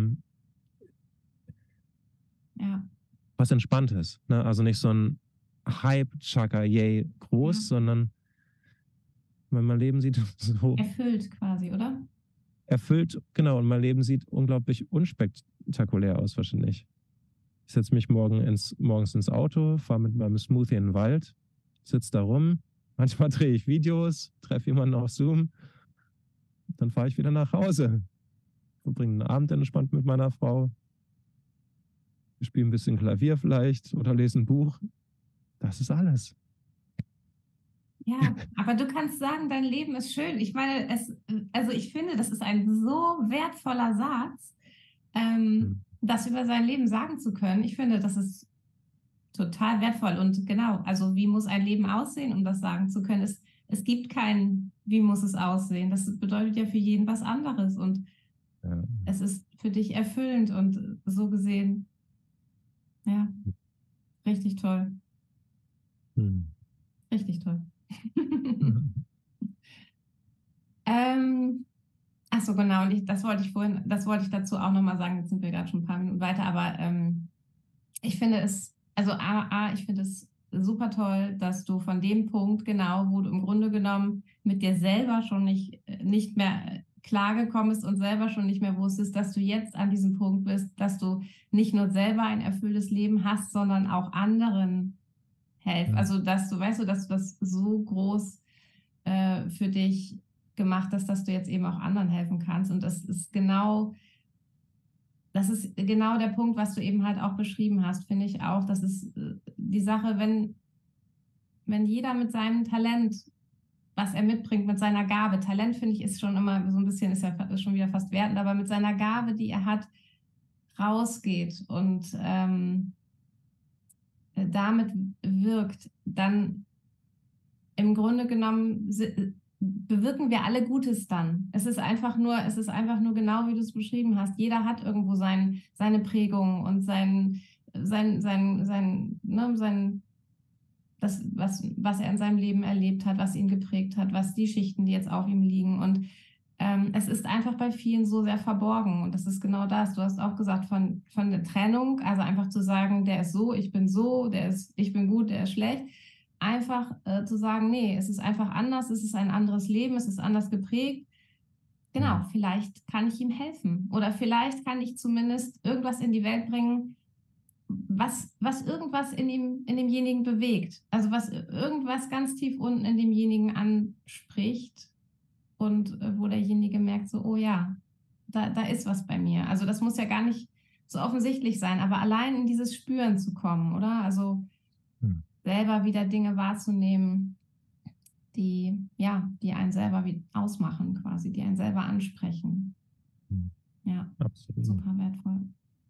Ja. Was Entspanntes. Ne? Also nicht so ein Hype, Chaka, yay, groß, sondern mein Leben sieht so Erfüllt quasi, oder? erfüllt, genau, und mein Leben sieht unglaublich unspektakulär aus wahrscheinlich. Ich setze mich morgens ins Auto, fahre mit meinem Smoothie in den Wald, sitze da rum, manchmal drehe ich Videos, treffe jemanden auf Zoom, dann fahre ich wieder nach Hause, verbringe einen Abend entspannt mit meiner Frau, spiele ein bisschen Klavier vielleicht oder lese ein Buch. Das ist alles. Ja, aber du kannst sagen, dein Leben ist schön. Ich meine, also ich finde, das ist ein so wertvoller Satz, das über sein Leben sagen zu können. Ich finde, das ist total wertvoll. Und genau, also wie muss ein Leben aussehen, um das sagen zu können? Es gibt kein, wie muss es aussehen? Das bedeutet ja für jeden was anderes. Und es ist für dich erfüllend und so gesehen, ja, richtig toll. Richtig toll. Ach so, genau. Und das wollte ich dazu auch nochmal sagen. Jetzt sind wir gerade schon ein paar Minuten weiter, aber ich finde es, also ich finde es super toll, dass du von dem Punkt, genau, wo du im Grunde genommen mit dir selber schon nicht mehr klargekommen bist und selber schon nicht mehr wusstest, dass du jetzt an diesem Punkt bist, dass du nicht nur selber ein erfülltes Leben hast, sondern auch anderen helfen. Also, dass du, weißt du, dass du das so groß für dich gemacht hast, dass du jetzt eben auch anderen helfen kannst. Und das ist genau der Punkt, was du eben halt auch beschrieben hast, finde ich auch. Das ist die Sache, wenn jeder mit seinem Talent, was er mitbringt, mit seiner Gabe, Talent finde ich ist schon immer so ein bisschen, ist ja schon wieder fast wertend, aber mit seiner Gabe, die er hat, rausgeht und damit wirkt, dann im Grunde genommen bewirken wir alle Gutes dann. Es ist einfach nur genau, wie du es beschrieben hast. Jeder hat irgendwo seine Prägung und was er in seinem Leben erlebt hat, was ihn geprägt hat, was die Schichten, die jetzt auf ihm liegen. Und es ist einfach bei vielen so sehr verborgen. Und das ist genau das. Du hast auch gesagt von der Trennung, also einfach zu sagen, der ist so, ich bin so, ich bin gut, der ist schlecht. Einfach zu sagen, nee, es ist einfach anders, es ist ein anderes Leben, es ist anders geprägt. Genau, vielleicht kann ich ihm helfen oder vielleicht kann ich zumindest irgendwas in die Welt bringen, was irgendwas in demjenigen bewegt. Also was irgendwas ganz tief unten in demjenigen anspricht und wo derjenige merkt so, oh ja, da ist was bei mir. Also das muss ja gar nicht so offensichtlich sein, aber allein in dieses Spüren zu kommen, oder? Also selber wieder Dinge wahrzunehmen, die einen selber ausmachen quasi, die einen selber ansprechen. Ja, absolut. Super wertvoll.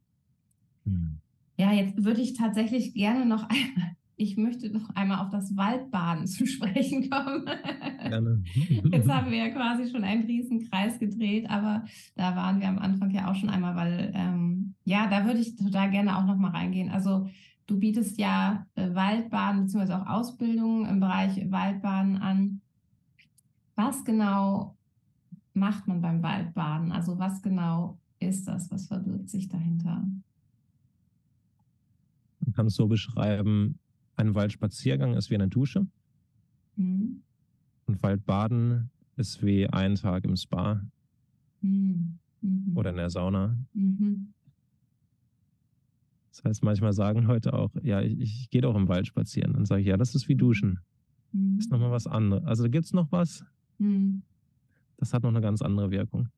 Ja, jetzt würde ich tatsächlich gerne ich möchte noch einmal auf das Waldbaden zu sprechen kommen. Gerne. Jetzt haben wir ja quasi schon einen riesen Kreis gedreht, aber da waren wir am Anfang ja auch schon einmal, weil da würde ich total gerne auch noch mal reingehen. Also Du bietest ja Waldbaden bzw. auch Ausbildungen im Bereich Waldbaden an. Was genau macht man beim Waldbaden? Also was genau ist das? Was verbirgt sich dahinter? Man kann es so beschreiben, ein Waldspaziergang ist wie eine Dusche Mhm. und Waldbaden ist wie ein Tag im Spa Mhm. oder Mhm. in der Sauna. Mhm. Das heißt, manchmal sagen Leute auch, ja, ich gehe doch im Wald spazieren. Dann sage ich, ja, das ist wie Duschen. Das ist Mhm. nochmal was anderes. Also da gibt es noch was, Mhm. das hat noch eine ganz andere Wirkung.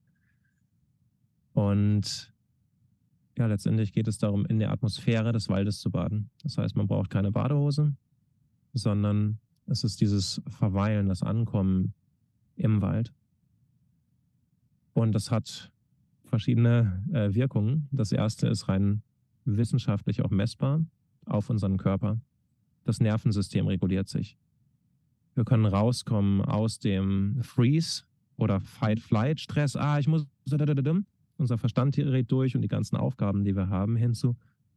Und ja, letztendlich geht es darum, in der Atmosphäre des Waldes zu baden. Das heißt, man braucht keine Badehose, sondern es ist dieses Verweilen, das Ankommen im Wald. Und das hat verschiedene Wirkungen. Das erste ist rein wissenschaftlich auch messbar auf unseren Körper. Das Nervensystem reguliert sich. Wir können rauskommen aus dem Freeze oder Fight-Flight-Stress. Ich muss. Unser Verstand gerät durch und die ganzen Aufgaben, die wir haben, hinzu.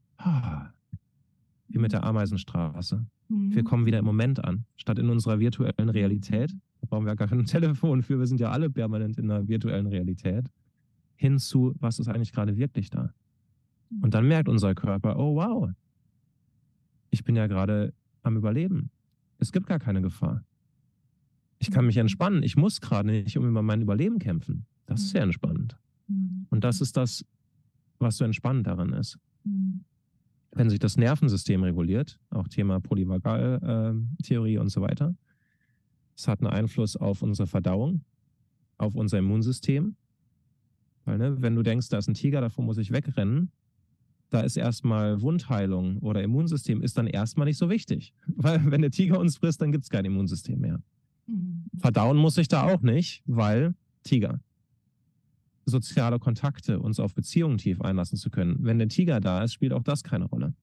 Wie mit der Ameisenstraße. Wir Mhm. kommen wieder im Moment an, statt in unserer virtuellen Realität. Da brauchen wir gar kein Telefon für. Wir sind ja alle permanent in der virtuellen Realität. Hinzu, was ist eigentlich gerade wirklich da? Und dann merkt unser Körper, oh wow, ich bin ja gerade am Überleben. Es gibt gar keine Gefahr. Ich kann mich entspannen. Ich muss gerade nicht um über mein Überleben kämpfen. Das ist sehr entspannend. Und das ist das, was so entspannend daran ist. Wenn sich das Nervensystem reguliert, auch Thema Polyvagaltheorie und so weiter, es hat einen Einfluss auf unsere Verdauung, auf unser Immunsystem. Weil, ne, wenn du denkst, da ist ein Tiger, davor muss ich wegrennen, da ist erstmal Wundheilung oder Immunsystem ist dann erstmal nicht so wichtig. Weil wenn der Tiger uns frisst, dann gibt es kein Immunsystem mehr. Verdauen muss ich da auch nicht, weil Tiger. Soziale Kontakte, uns auf Beziehungen tief einlassen zu können. Wenn der Tiger da ist, spielt auch das keine Rolle.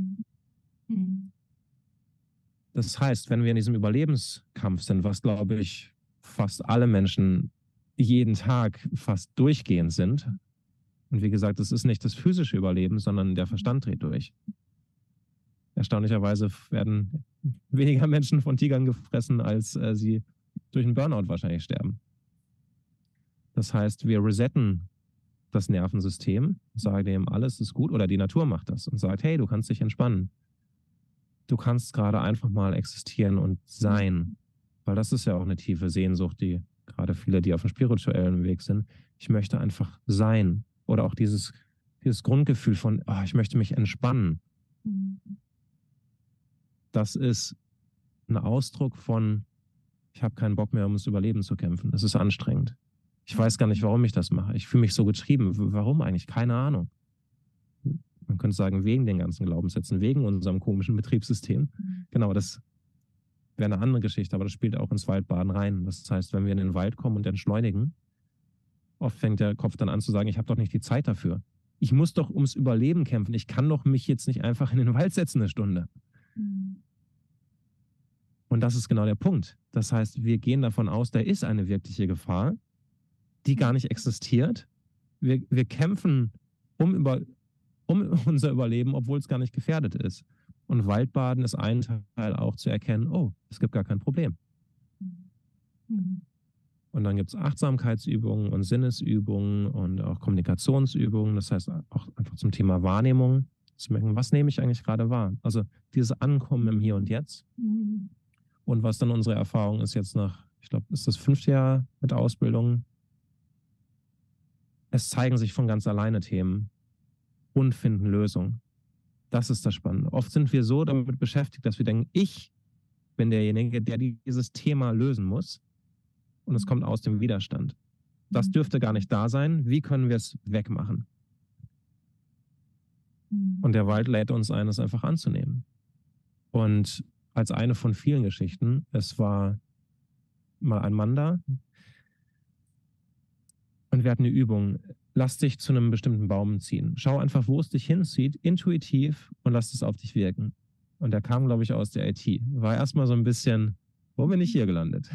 Das heißt, wenn wir in diesem Überlebenskampf sind, was glaube ich fast alle Menschen jeden Tag fast durchgehend sind, und wie gesagt, es ist nicht das physische Überleben, sondern der Verstand dreht durch. Erstaunlicherweise werden weniger Menschen von Tigern gefressen, als sie durch einen Burnout wahrscheinlich sterben. Das heißt, wir resetten das Nervensystem, sagen dem, alles ist gut, oder die Natur macht das und sagt, hey, du kannst dich entspannen. Du kannst gerade einfach mal existieren und sein. Weil das ist ja auch eine tiefe Sehnsucht, die gerade viele, die auf dem spirituellen Weg sind, ich möchte einfach sein. Oder auch dieses Grundgefühl von, ich möchte mich entspannen. Das ist ein Ausdruck von, ich habe keinen Bock mehr, um das Überleben zu kämpfen. Es ist anstrengend. Ich weiß gar nicht, warum ich das mache. Ich fühle mich so getrieben. Warum eigentlich? Keine Ahnung. Man könnte sagen, wegen den ganzen Glaubenssätzen, wegen unserem komischen Betriebssystem. Genau, das wäre eine andere Geschichte, aber das spielt auch ins Waldbaden rein. Das heißt, wenn wir in den Wald kommen und entschleunigen, oft fängt der Kopf dann an zu sagen, ich habe doch nicht die Zeit dafür. Ich muss doch ums Überleben kämpfen. Ich kann doch mich jetzt nicht einfach in den Wald setzen eine Stunde. Und das ist genau der Punkt. Das heißt, wir gehen davon aus, da ist eine wirkliche Gefahr, die gar nicht existiert. Wir kämpfen um unser Überleben, obwohl es gar nicht gefährdet ist. Und Waldbaden ist ein Teil auch zu erkennen, es gibt gar kein Problem. Und dann gibt es Achtsamkeitsübungen und Sinnesübungen und auch Kommunikationsübungen. Das heißt auch einfach zum Thema Wahrnehmung. Zu merken, was nehme ich eigentlich gerade wahr? Also dieses Ankommen im Hier und Jetzt. Und was dann unsere Erfahrung ist jetzt ich glaube, ist das 5. Jahr mit Ausbildung. Es zeigen sich von ganz alleine Themen und finden Lösungen. Das ist das Spannende. Oft sind wir so damit beschäftigt, dass wir denken, ich bin derjenige, der dieses Thema lösen muss. Und es kommt aus dem Widerstand. Das dürfte gar nicht da sein. Wie können wir es wegmachen? Und der Wald lädt uns ein, es einfach anzunehmen. Und als eine von vielen Geschichten, es war mal ein Mann da und wir hatten eine Übung. Lass dich zu einem bestimmten Baum ziehen. Schau einfach, wo es dich hinzieht, intuitiv, und lass es auf dich wirken. Und der kam, glaube ich, aus der IT. War erstmal so ein bisschen, wo bin ich hier gelandet?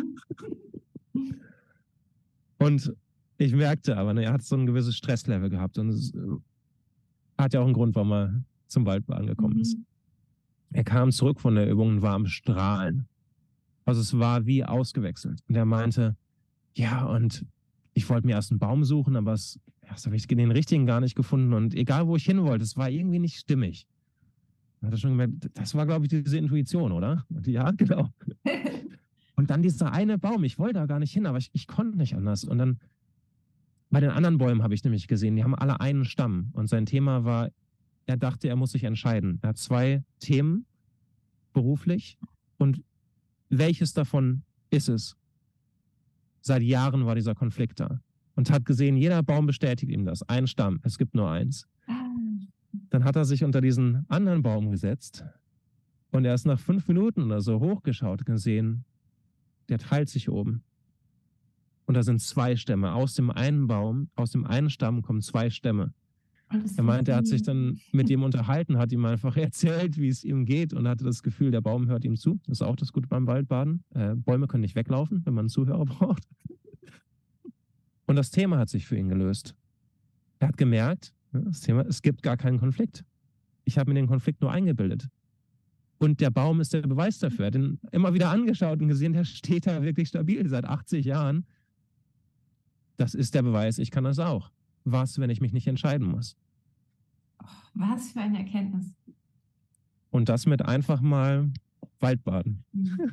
Und ich merkte aber, er hat so ein gewisses Stresslevel gehabt. Und es hat ja auch einen Grund, warum er zum Waldbaden gekommen ist. Er kam zurück von der Übung und war am Strahlen. Also es war wie ausgewechselt. Und er meinte, ja, und ich wollte mir erst einen Baum suchen, aber erst habe ich den richtigen gar nicht gefunden. Und egal, wo ich hin wollte, es war irgendwie nicht stimmig. Dann hat er schon gemerkt, das war, glaube ich, diese Intuition, oder? Und ja, genau. Und dann dieser eine Baum, ich wollte da gar nicht hin, aber ich konnte nicht anders. Und dann bei den anderen Bäumen habe ich nämlich gesehen, die haben alle einen Stamm. Und sein Thema war, er dachte, er muss sich entscheiden. Er hat 2 Themen beruflich. Und welches davon ist es? Seit Jahren war dieser Konflikt da. Und hat gesehen, jeder Baum bestätigt ihm das. Ein Stamm, es gibt nur eins. Dann hat er sich unter diesen anderen Baum gesetzt und er ist nach 5 Minuten oder so hochgeschaut und gesehen, der teilt sich oben. Und da sind 2 Stämme. Aus dem einen Baum, aus dem einen Stamm kommen 2 Stämme. Er meint, er hat sich dann mit ihm unterhalten, hat ihm einfach erzählt, wie es ihm geht und hatte das Gefühl, der Baum hört ihm zu. Das ist auch das Gute beim Waldbaden. Bäume können nicht weglaufen, wenn man einen Zuhörer braucht. Und das Thema hat sich für ihn gelöst. Er hat gemerkt, das Thema, es gibt gar keinen Konflikt. Ich habe mir den Konflikt nur eingebildet. Und der Baum ist der Beweis dafür. Er hat ihn immer wieder angeschaut und gesehen, der steht da wirklich stabil seit 80 Jahren. Das ist der Beweis, ich kann das auch. Was, wenn ich mich nicht entscheiden muss? Oh, was für eine Erkenntnis. Und das mit einfach mal Waldbaden.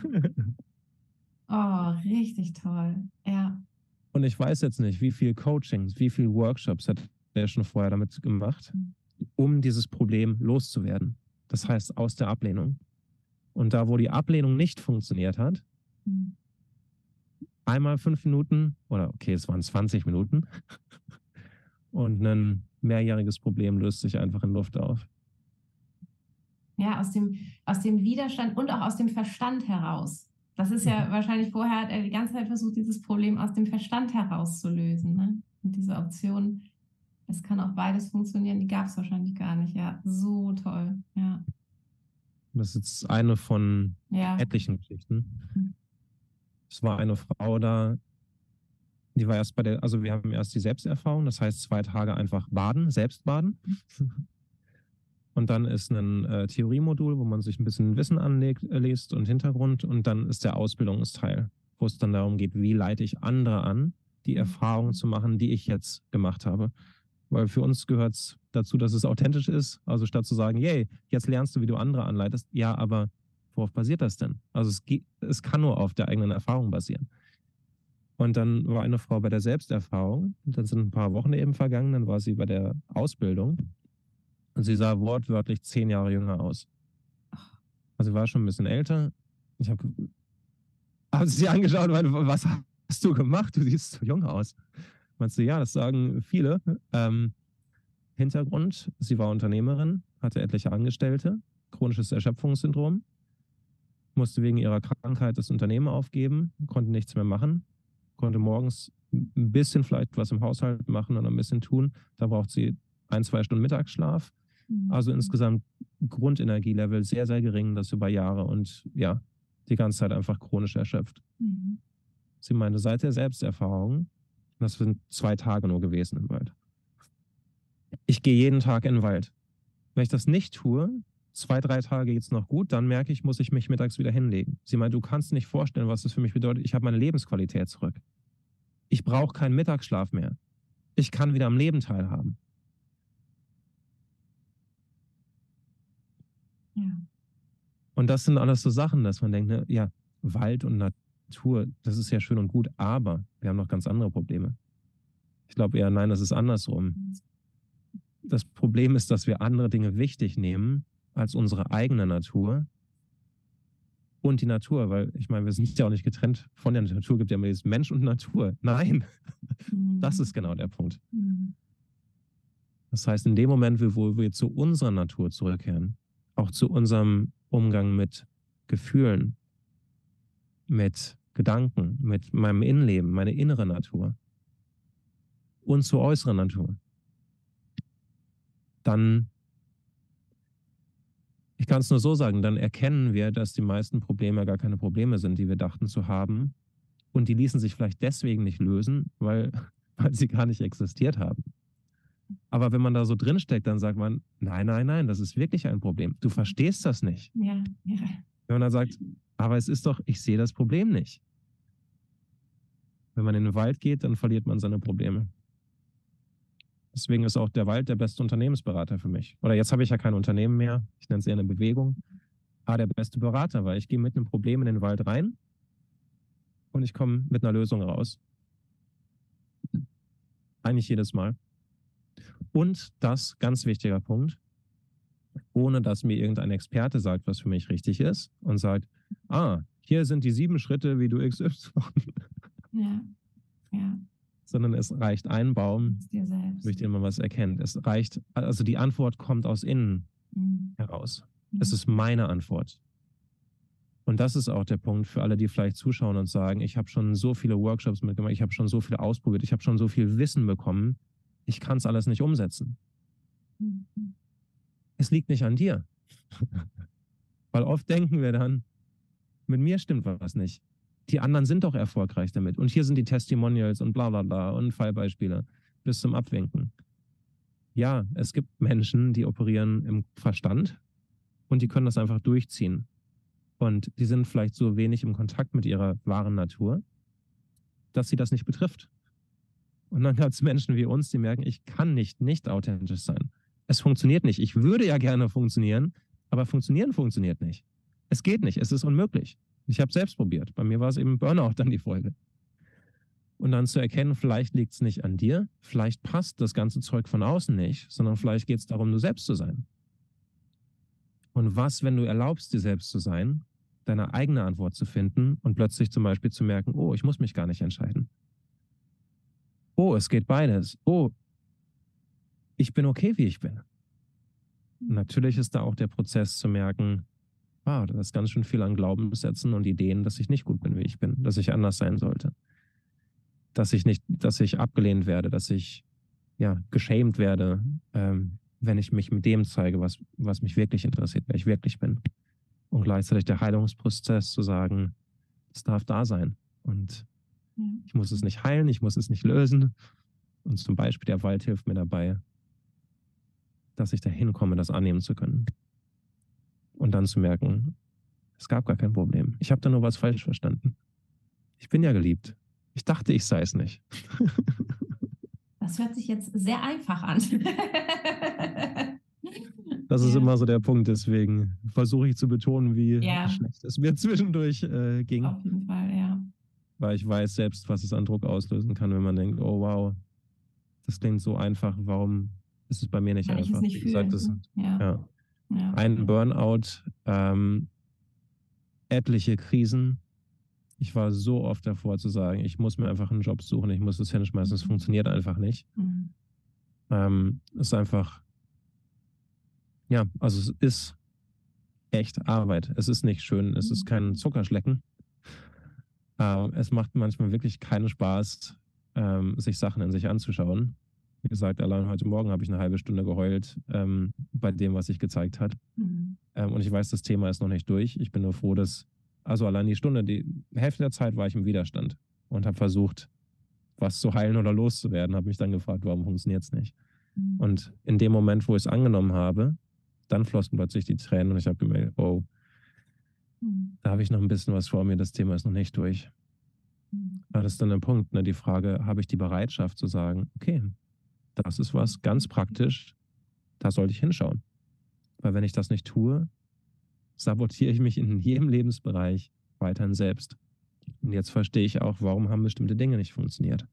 Oh, richtig toll. Ja. Und ich weiß jetzt nicht, wie viel Coachings, wie viel Workshops hat der schon vorher damit gemacht, um dieses Problem loszuwerden. Das heißt, aus der Ablehnung. Und da, wo die Ablehnung nicht funktioniert hat, einmal 5 Minuten, oder okay, es waren 20 Minuten, und ein mehrjähriges Problem löst sich einfach in Luft auf. Ja, aus dem Widerstand und auch aus dem Verstand heraus. Das ist ja wahrscheinlich vorher, hat er die ganze Zeit versucht, dieses Problem aus dem Verstand heraus zu lösen. Ne? Und diese Option, es kann auch beides funktionieren, die gab es wahrscheinlich gar nicht. Ja, so toll. Ja. Das ist jetzt eine von etlichen Geschichten. Es war eine Frau da, die war erst also wir haben erst die Selbsterfahrung, das heißt 2 Tage einfach baden, selbst baden. Und dann ist ein Theoriemodul, wo man sich ein bisschen Wissen anliest und Hintergrund. Und dann ist der Ausbildungsteil, wo es dann darum geht, wie leite ich andere an, die Erfahrungen zu machen, die ich jetzt gemacht habe. Weil für uns gehört es dazu, dass es authentisch ist. Also statt zu sagen, yay, jetzt lernst du, wie du andere anleitest. Ja, aber worauf basiert das denn? Also es kann nur auf der eigenen Erfahrung basieren. Und dann war eine Frau bei der Selbsterfahrung. Und dann sind ein paar Wochen eben vergangen. Dann war sie bei der Ausbildung. Und sie sah wortwörtlich 10 Jahre jünger aus. Also sie war schon ein bisschen älter. Ich habe sie angeschaut und meinte, was hast du gemacht? Du siehst so jung aus. Meinst du, ja, das sagen viele. Hintergrund, sie war Unternehmerin, hatte etliche Angestellte, chronisches Erschöpfungssyndrom, musste wegen ihrer Krankheit das Unternehmen aufgeben, konnte nichts mehr machen, konnte morgens ein bisschen vielleicht was im Haushalt machen und ein bisschen tun. Da braucht sie 1-2 Stunden Mittagsschlaf. Also insgesamt Grundenergielevel sehr, sehr gering, das über Jahre und ja, die ganze Zeit einfach chronisch erschöpft. Sie meinte, seit der Selbsterfahrung, das sind 2 Tage nur gewesen im Wald. Ich gehe jeden Tag in den Wald. Wenn ich das nicht tue, 2-3 Tage geht es noch gut, dann merke ich, muss ich mich mittags wieder hinlegen. Sie meint, du kannst nicht vorstellen, was das für mich bedeutet. Ich habe meine Lebensqualität zurück. Ich brauche keinen Mittagsschlaf mehr. Ich kann wieder am Leben teilhaben. Ja. Und das sind alles so Sachen, dass man denkt, ne, ja, Wald und Natur, das ist ja schön und gut, aber wir haben noch ganz andere Probleme. Ich glaube eher, nein, das ist andersrum. Das Problem ist, dass wir andere Dinge wichtig nehmen als unsere eigene Natur und die Natur, weil ich meine, wir sind ja auch nicht getrennt von der Natur, gibt ja immer dieses Mensch und Natur. Nein, das ist genau der Punkt. Das heißt, in dem Moment, wo wir zu unserer Natur zurückkehren, auch zu unserem Umgang mit Gefühlen, mit Gedanken, mit meinem Innenleben, meine innere Natur und zur äußeren Natur, dann, ich kann es nur so sagen, dann erkennen wir, dass die meisten Probleme gar keine Probleme sind, die wir dachten zu haben. Und die ließen sich vielleicht deswegen nicht lösen, weil sie gar nicht existiert haben. Aber wenn man da so drinsteckt, dann sagt man, nein, nein, nein, das ist wirklich ein Problem. Du verstehst das nicht. Ja, ja. Wenn man dann sagt, aber es ist doch, ich sehe das Problem nicht. Wenn man in den Wald geht, dann verliert man seine Probleme. Deswegen ist auch der Wald der beste Unternehmensberater für mich. Oder jetzt habe ich ja kein Unternehmen mehr. Ich nenne es eher eine Bewegung. Aber der beste Berater, weil ich gehe mit einem Problem in den Wald rein und ich komme mit einer Lösung raus. Eigentlich jedes Mal. Und das, ganz wichtiger Punkt, ohne dass mir irgendein Experte sagt, was für mich richtig ist und sagt, hier sind die 7 Schritte, wie du XY. Ja, ja. Sondern es reicht ein Baum, Dir selbst. durch den man was erkennt. Es reicht, also die Antwort kommt aus innen heraus. Es ist meine Antwort. Und das ist auch der Punkt für alle, die vielleicht zuschauen und sagen, ich habe schon so viele Workshops mitgemacht, ich habe schon so viel ausprobiert, ich habe schon so viel Wissen bekommen, ich kann es alles nicht umsetzen. Es liegt nicht an dir. Weil oft denken wir dann, mit mir stimmt was nicht. Die anderen sind doch erfolgreich damit. Und hier sind die Testimonials und bla bla bla und Fallbeispiele bis zum Abwinken. Ja, es gibt Menschen, die operieren im Verstand und die können das einfach durchziehen. Und die sind vielleicht so wenig im Kontakt mit ihrer wahren Natur, dass sie das nicht betrifft. Und dann gab es Menschen wie uns, die merken, ich kann nicht authentisch sein. Es funktioniert nicht. Ich würde ja gerne funktionieren, aber funktioniert nicht. Es geht nicht. Es ist unmöglich. Ich habe es selbst probiert. Bei mir war es eben Burnout dann die Folge. Und dann zu erkennen, vielleicht liegt es nicht an dir, vielleicht passt das ganze Zeug von außen nicht, sondern vielleicht geht es darum, du selbst zu sein. Und was, wenn du erlaubst, dir selbst zu sein, deine eigene Antwort zu finden und plötzlich zum Beispiel zu merken, oh, ich muss mich gar nicht entscheiden. Oh, es geht beides. Oh, ich bin okay, wie ich bin. Und natürlich ist da auch der Prozess zu merken, da ist ganz schön viel an Glaubenssätzen und Ideen, dass ich nicht gut bin, wie ich bin, dass ich anders sein sollte. Dass ich abgelehnt werde, dass ich geschämt werde, wenn ich mich mit dem zeige, was mich wirklich interessiert, wer ich wirklich bin. Und gleichzeitig der Heilungsprozess zu sagen, es darf da sein. Und ich muss es nicht heilen, ich muss es nicht lösen. Und zum Beispiel der Wald hilft mir dabei, dass ich dahin komme, das annehmen zu können. Und dann zu merken, es gab gar kein Problem. Ich habe da nur was falsch verstanden. Ich bin ja geliebt. Ich dachte, ich sei es nicht. Das hört sich jetzt sehr einfach an. Das ist immer so der Punkt, deswegen versuche ich zu betonen, wie schlecht es mir zwischendurch ging. Auf jeden Fall, ja. Weil ich weiß selbst, was es an Druck auslösen kann, wenn man denkt, oh wow, das klingt so einfach, warum ist es bei mir nicht Weil einfach? Ich es nicht Wie gesagt, fühle. Ein Burnout, etliche Krisen. Ich war so oft davor zu sagen, ich muss mir einfach einen Job suchen, ich muss es hinschmeißen, es funktioniert einfach nicht. Es ist einfach, also es ist echt Arbeit. Es ist nicht schön, es ist kein Zuckerschlecken. Es macht manchmal wirklich keinen Spaß, sich Sachen in sich anzuschauen. Wie gesagt, allein heute Morgen habe ich eine halbe Stunde geheult bei dem, was sich gezeigt hat. Und ich weiß, das Thema ist noch nicht durch. Ich bin nur froh, dass, also allein die Hälfte der Zeit war ich im Widerstand und habe versucht, was zu heilen oder loszuwerden. Habe mich dann gefragt, warum funktioniert es nicht? Und in dem Moment, wo ich es angenommen habe, dann flossen plötzlich die Tränen und ich habe gemerkt, oh, da habe ich noch ein bisschen was vor mir, das Thema ist noch nicht durch. Aber das ist dann der Punkt, ne? Die Frage, habe ich die Bereitschaft zu sagen, okay, das ist was ganz praktisch, da sollte ich hinschauen. Weil wenn ich das nicht tue, sabotiere ich mich in jedem Lebensbereich weiterhin selbst. Und jetzt verstehe ich auch, warum haben bestimmte Dinge nicht funktioniert.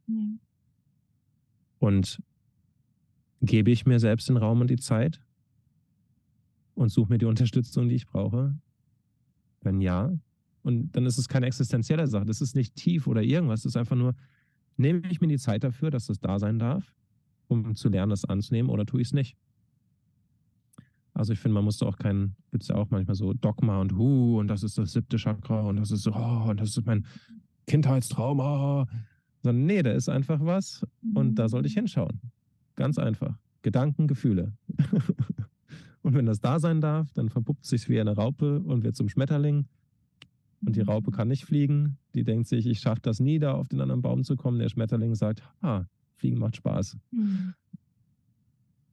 Und gebe ich mir selbst den Raum und die Zeit und suche mir die Unterstützung, die ich brauche? Wenn ja, und dann ist es keine existenzielle Sache, das ist nicht tief oder irgendwas, das ist einfach nur, nehme ich mir die Zeit dafür, dass das da sein darf, um zu lernen, das anzunehmen, oder tue ich es nicht? Also ich finde, man muss da auch gibt es ja auch manchmal so Dogma und das ist das 7. Chakra und das ist so, und das ist mein Kindheitstrauma. Sondern nee, da ist einfach was und da sollte ich hinschauen. Ganz einfach. Gedanken, Gefühle. Und wenn das da sein darf, dann verpuppt es sich wie eine Raupe und wird zum Schmetterling. Und die Raupe kann nicht fliegen. Die denkt sich, ich schaffe das nie, da auf den anderen Baum zu kommen. Der Schmetterling sagt, fliegen macht Spaß.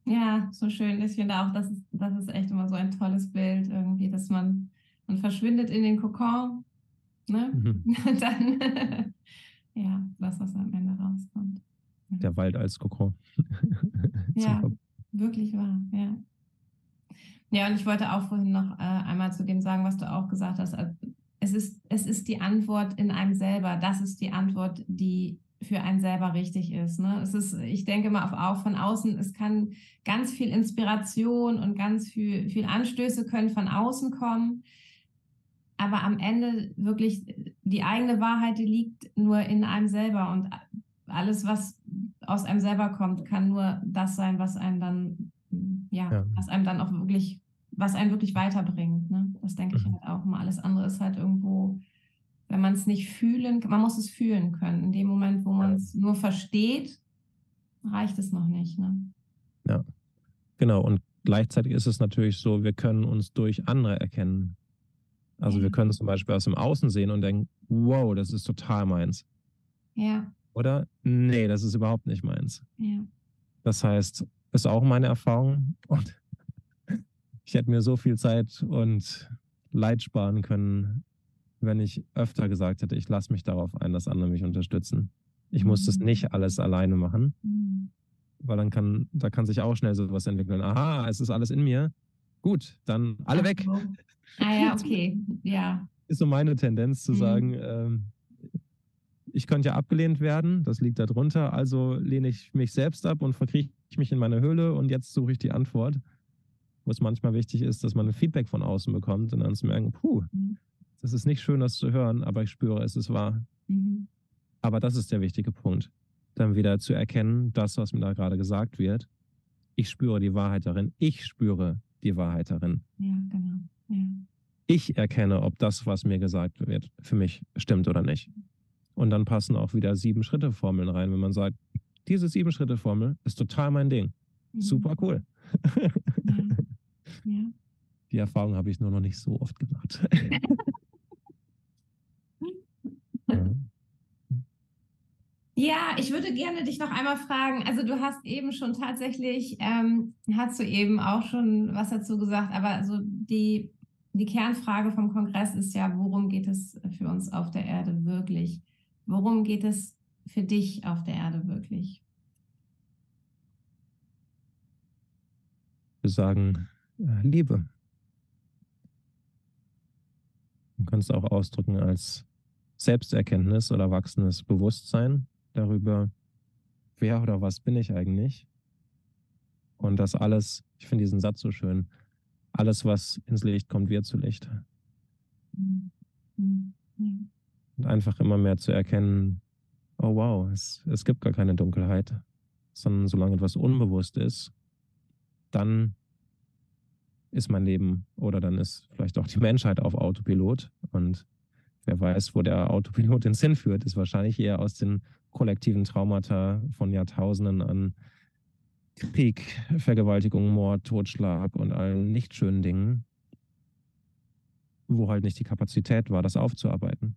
Ja, so schön. Ich finde auch, das ist echt immer so ein tolles Bild irgendwie, dass man verschwindet in den Kokon, ne? Mhm. Und dann, ja, das, was am Ende rauskommt. Ja, Der Wald als Kokon. Zum ja, wirklich wahr, ja. Ja, und ich wollte auch vorhin noch einmal zu dem sagen, was du auch gesagt hast. Also, es ist die Antwort in einem selber. Das ist die Antwort, die für einen selber richtig ist. Ne? Es ist, ich denke mal auch von außen, es kann ganz viel Inspiration und ganz viel Anstöße können von außen kommen. Aber am Ende wirklich die eigene Wahrheit, die liegt nur in einem selber. Und alles, was aus einem selber kommt, kann nur das sein, was einen dann, ja, Ja. was einem dann auch wirklich, was einen wirklich weiterbringt. Ne? Das denke ich Mhm. halt auch mal. Alles andere ist halt irgendwo, wenn man es nicht fühlen kann, man muss es fühlen können. In dem Moment, wo man Ja. es nur versteht, reicht es noch nicht. Ne? Ja, genau. Und gleichzeitig ist es natürlich so, wir können uns durch andere erkennen. Also wir Ja, können zum Beispiel aus dem Außen sehen und denken, wow, das ist total meins. ja, Oder nee, das ist überhaupt nicht meins. ja. Das heißt, ist auch meine Erfahrung. Und ich hätte mir so viel Zeit und Leid sparen können, wenn ich öfter gesagt hätte, ich lasse mich darauf ein, dass andere mich unterstützen. Ich muss das Mhm. nicht alles alleine machen, Mhm. weil da kann sich auch schnell sowas entwickeln. Aha, es ist alles in mir. Gut, dann alle Ach weg. so. Ah ja, okay. Ja. Ist so meine Tendenz zu sagen, Mhm. ich könnte ja abgelehnt werden, das liegt da drunter, also lehne ich mich selbst ab und verkrieche mich in meine Höhle und jetzt suche ich die Antwort. Wo es manchmal wichtig ist, dass man ein Feedback von außen bekommt und dann zu merken, puh, Mhm. das ist nicht schön, das zu hören, aber ich spüre, es ist wahr. Mhm. Aber das ist der wichtige Punkt. Dann wieder zu erkennen, das, was mir da gerade gesagt wird, ich spüre die Wahrheit darin, ich spüre die Wahrheit darin. Ja, genau. Ja. Ich erkenne, ob das, was mir gesagt wird, für mich stimmt oder nicht. Und dann passen auch wieder 7-Schritte-Formeln rein, wenn man sagt, diese 7-Schritte-Formel ist total mein Ding. Mhm. Super cool. Ja. Ja. Die Erfahrung habe ich nur noch nicht so oft gemacht. Ja. Ja, ich würde gerne dich noch einmal fragen. Also du hast eben schon tatsächlich, hast du eben auch schon was dazu gesagt, aber so die Kernfrage vom Kongress ist ja, worum geht es für uns auf der Erde wirklich? Worum geht es für dich auf der Erde wirklich? Wir sagen Liebe. Man kann es auch ausdrücken als Selbsterkenntnis oder wachsendes Bewusstsein darüber, wer oder was bin ich eigentlich? Und das alles, ich finde diesen Satz so schön, alles, was ins Licht kommt, wird zu Licht. Mhm. Mhm. Ja. Und einfach immer mehr zu erkennen, oh wow, es gibt gar keine Dunkelheit, sondern solange etwas unbewusst ist, dann ist mein Leben oder dann ist vielleicht auch die Menschheit auf Autopilot. Und wer weiß, wo der Autopilot den Sinn führt, ist wahrscheinlich eher aus den kollektiven Traumata von Jahrtausenden an Krieg, Vergewaltigung, Mord, Totschlag und allen nicht schönen Dingen, wo halt nicht die Kapazität war, das aufzuarbeiten.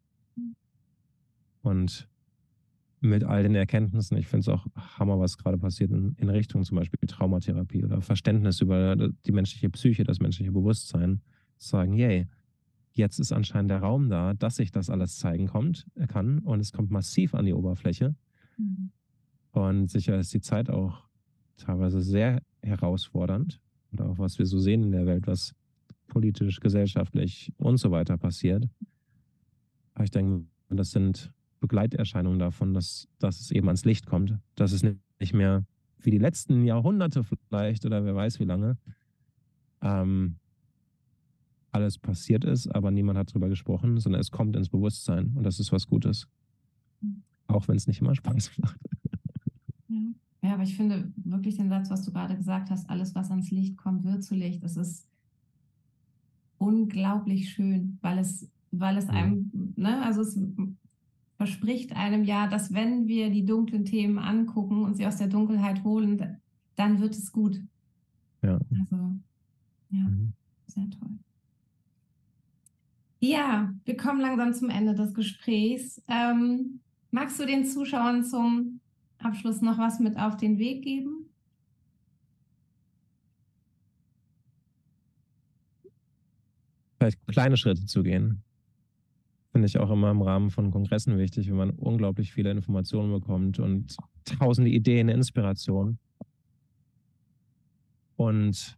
Und mit all den Erkenntnissen, ich finde es auch Hammer, was gerade passiert in Richtung zum Beispiel Traumatherapie oder Verständnis über die menschliche Psyche, das menschliche Bewusstsein, zu sagen, yay, jetzt ist anscheinend der Raum da, dass sich das alles zeigen kann und es kommt massiv an die Oberfläche. Mhm. Und sicher ist die Zeit auch teilweise sehr herausfordernd oder auch was wir so sehen in der Welt, was politisch, gesellschaftlich und so weiter passiert. Aber ich denke, das sind Begleiterscheinungen davon, dass es eben ans Licht kommt, dass es nicht mehr wie die letzten Jahrhunderte vielleicht oder wer weiß wie lange ähm, alles passiert ist, aber niemand hat drüber gesprochen, sondern es kommt ins Bewusstsein und das ist was Gutes. Auch wenn es nicht immer Spaß macht. Ja. Ja, aber ich finde wirklich den Satz, was du gerade gesagt hast, alles, was ans Licht kommt, wird zu Licht. Es ist unglaublich schön, weil es Mhm. einem, ne, also es verspricht einem ja, dass wenn wir die dunklen Themen angucken und sie aus der Dunkelheit holen, dann wird es gut. Ja. Also, ja, Mhm. sehr toll. Ja, wir kommen langsam zum Ende des Gesprächs. Magst du den Zuschauern zum Abschluss noch was mit auf den Weg geben? vielleicht kleine Schritte zu gehen. Finde ich auch immer im Rahmen von Kongressen wichtig, wenn man unglaublich viele Informationen bekommt und tausende Ideen, Inspiration. Und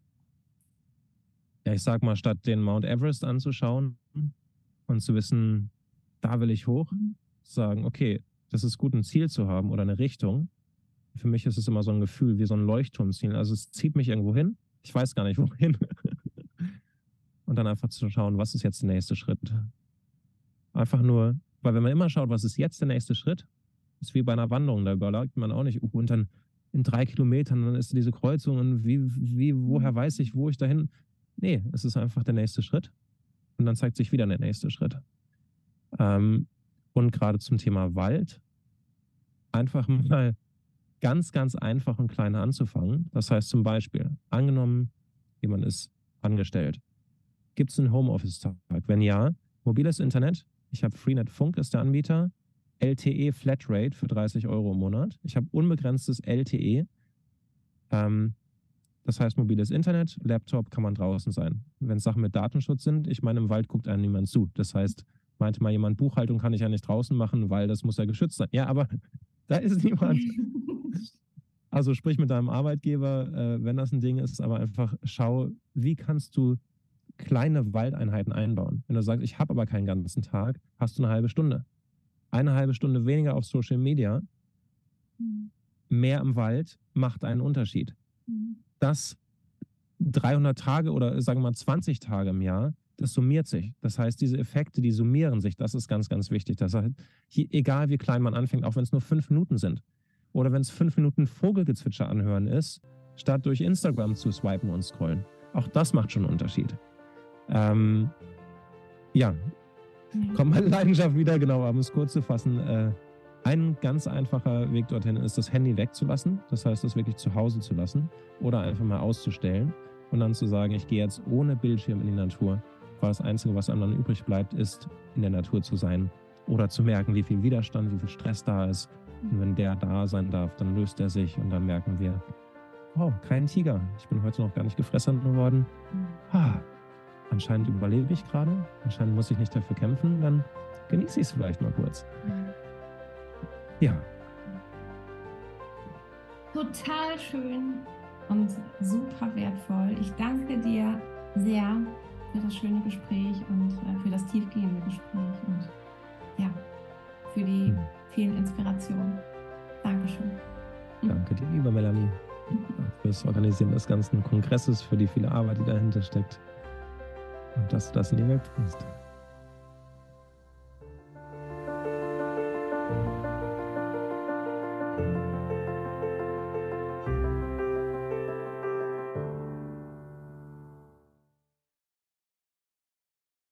ja, ich sag mal, statt den Mount Everest anzuschauen und zu wissen, da will ich hoch, sagen, okay, das ist gut, ein Ziel zu haben oder eine Richtung. Für mich ist es immer so ein Gefühl wie so ein Leuchtturmziel. Also es zieht mich irgendwo hin. Ich weiß gar nicht, wohin. Und dann einfach zu schauen, was ist jetzt der nächste Schritt? Einfach nur, weil wenn man immer schaut, was ist jetzt der nächste Schritt, ist wie bei einer Wanderung. Da überlegt man auch nicht, und dann in 3 Kilometern, dann ist diese Kreuzung und woher weiß ich, wo ich dahin? Nee, es ist einfach der nächste Schritt. Und dann zeigt sich wieder der nächste Schritt. Und gerade zum Thema Wald, einfach mal ganz, ganz einfach und klein anzufangen. Das heißt zum Beispiel, angenommen, jemand ist angestellt. Gibt es einen Homeoffice-Tag? Wenn ja, mobiles Internet. Ich habe Freenet Funk, ist der Anbieter. LTE Flatrate für 30 € im Monat. Ich habe unbegrenztes LTE. Das heißt, mobiles Internet, Laptop, kann man draußen sein. Wenn es Sachen mit Datenschutz sind, ich meine, im Wald guckt einem niemand zu. Das heißt, meinte mal jemand, Buchhaltung kann ich ja nicht draußen machen, weil das muss ja geschützt sein. Ja, aber da ist niemand. Also sprich mit deinem Arbeitgeber, wenn das ein Ding ist, aber einfach schau, wie kannst du kleine Waldeinheiten einbauen. Wenn du sagst, ich habe aber keinen ganzen Tag, hast du eine halbe Stunde. Eine halbe Stunde weniger auf Social Media, mehr im Wald macht einen Unterschied. Das 300 Tage oder sagen wir mal 20 Tage im Jahr, das summiert sich. Das heißt, diese Effekte, die summieren sich. Das ist ganz, ganz wichtig. Das heißt, egal wie klein man anfängt, auch wenn es nur 5 Minuten sind oder wenn es 5 Minuten Vogelgezwitscher anhören ist, statt durch Instagram zu swipen und scrollen. Auch das macht schon einen Unterschied. Ja, kommt meine Leidenschaft wieder, genau, um es kurz zu fassen. Ein ganz einfacher Weg dorthin ist, das Handy wegzulassen. Das heißt, das wirklich zu Hause zu lassen oder einfach mal auszustellen und dann zu sagen, ich gehe jetzt ohne Bildschirm in die Natur, weil das Einzige, was einem dann übrig bleibt, ist, in der Natur zu sein oder zu merken, wie viel Widerstand, wie viel Stress da ist. Und wenn der da sein darf, dann löst er sich und dann merken wir, wow, kein Tiger. Ich bin heute noch gar nicht gefressen geworden. Anscheinend überlebe ich gerade. Anscheinend muss ich nicht dafür kämpfen. Dann genieße ich es vielleicht mal kurz. Ja. Total schön und super wertvoll. Ich danke dir sehr für das schöne Gespräch und für das tiefgehende Gespräch und ja, für die vielen Inspirationen. Dankeschön. Danke dir, liebe Melanie, fürs Organisieren des ganzen Kongresses, für die viele Arbeit, die dahinter steckt und dass du das in die Welt bringst.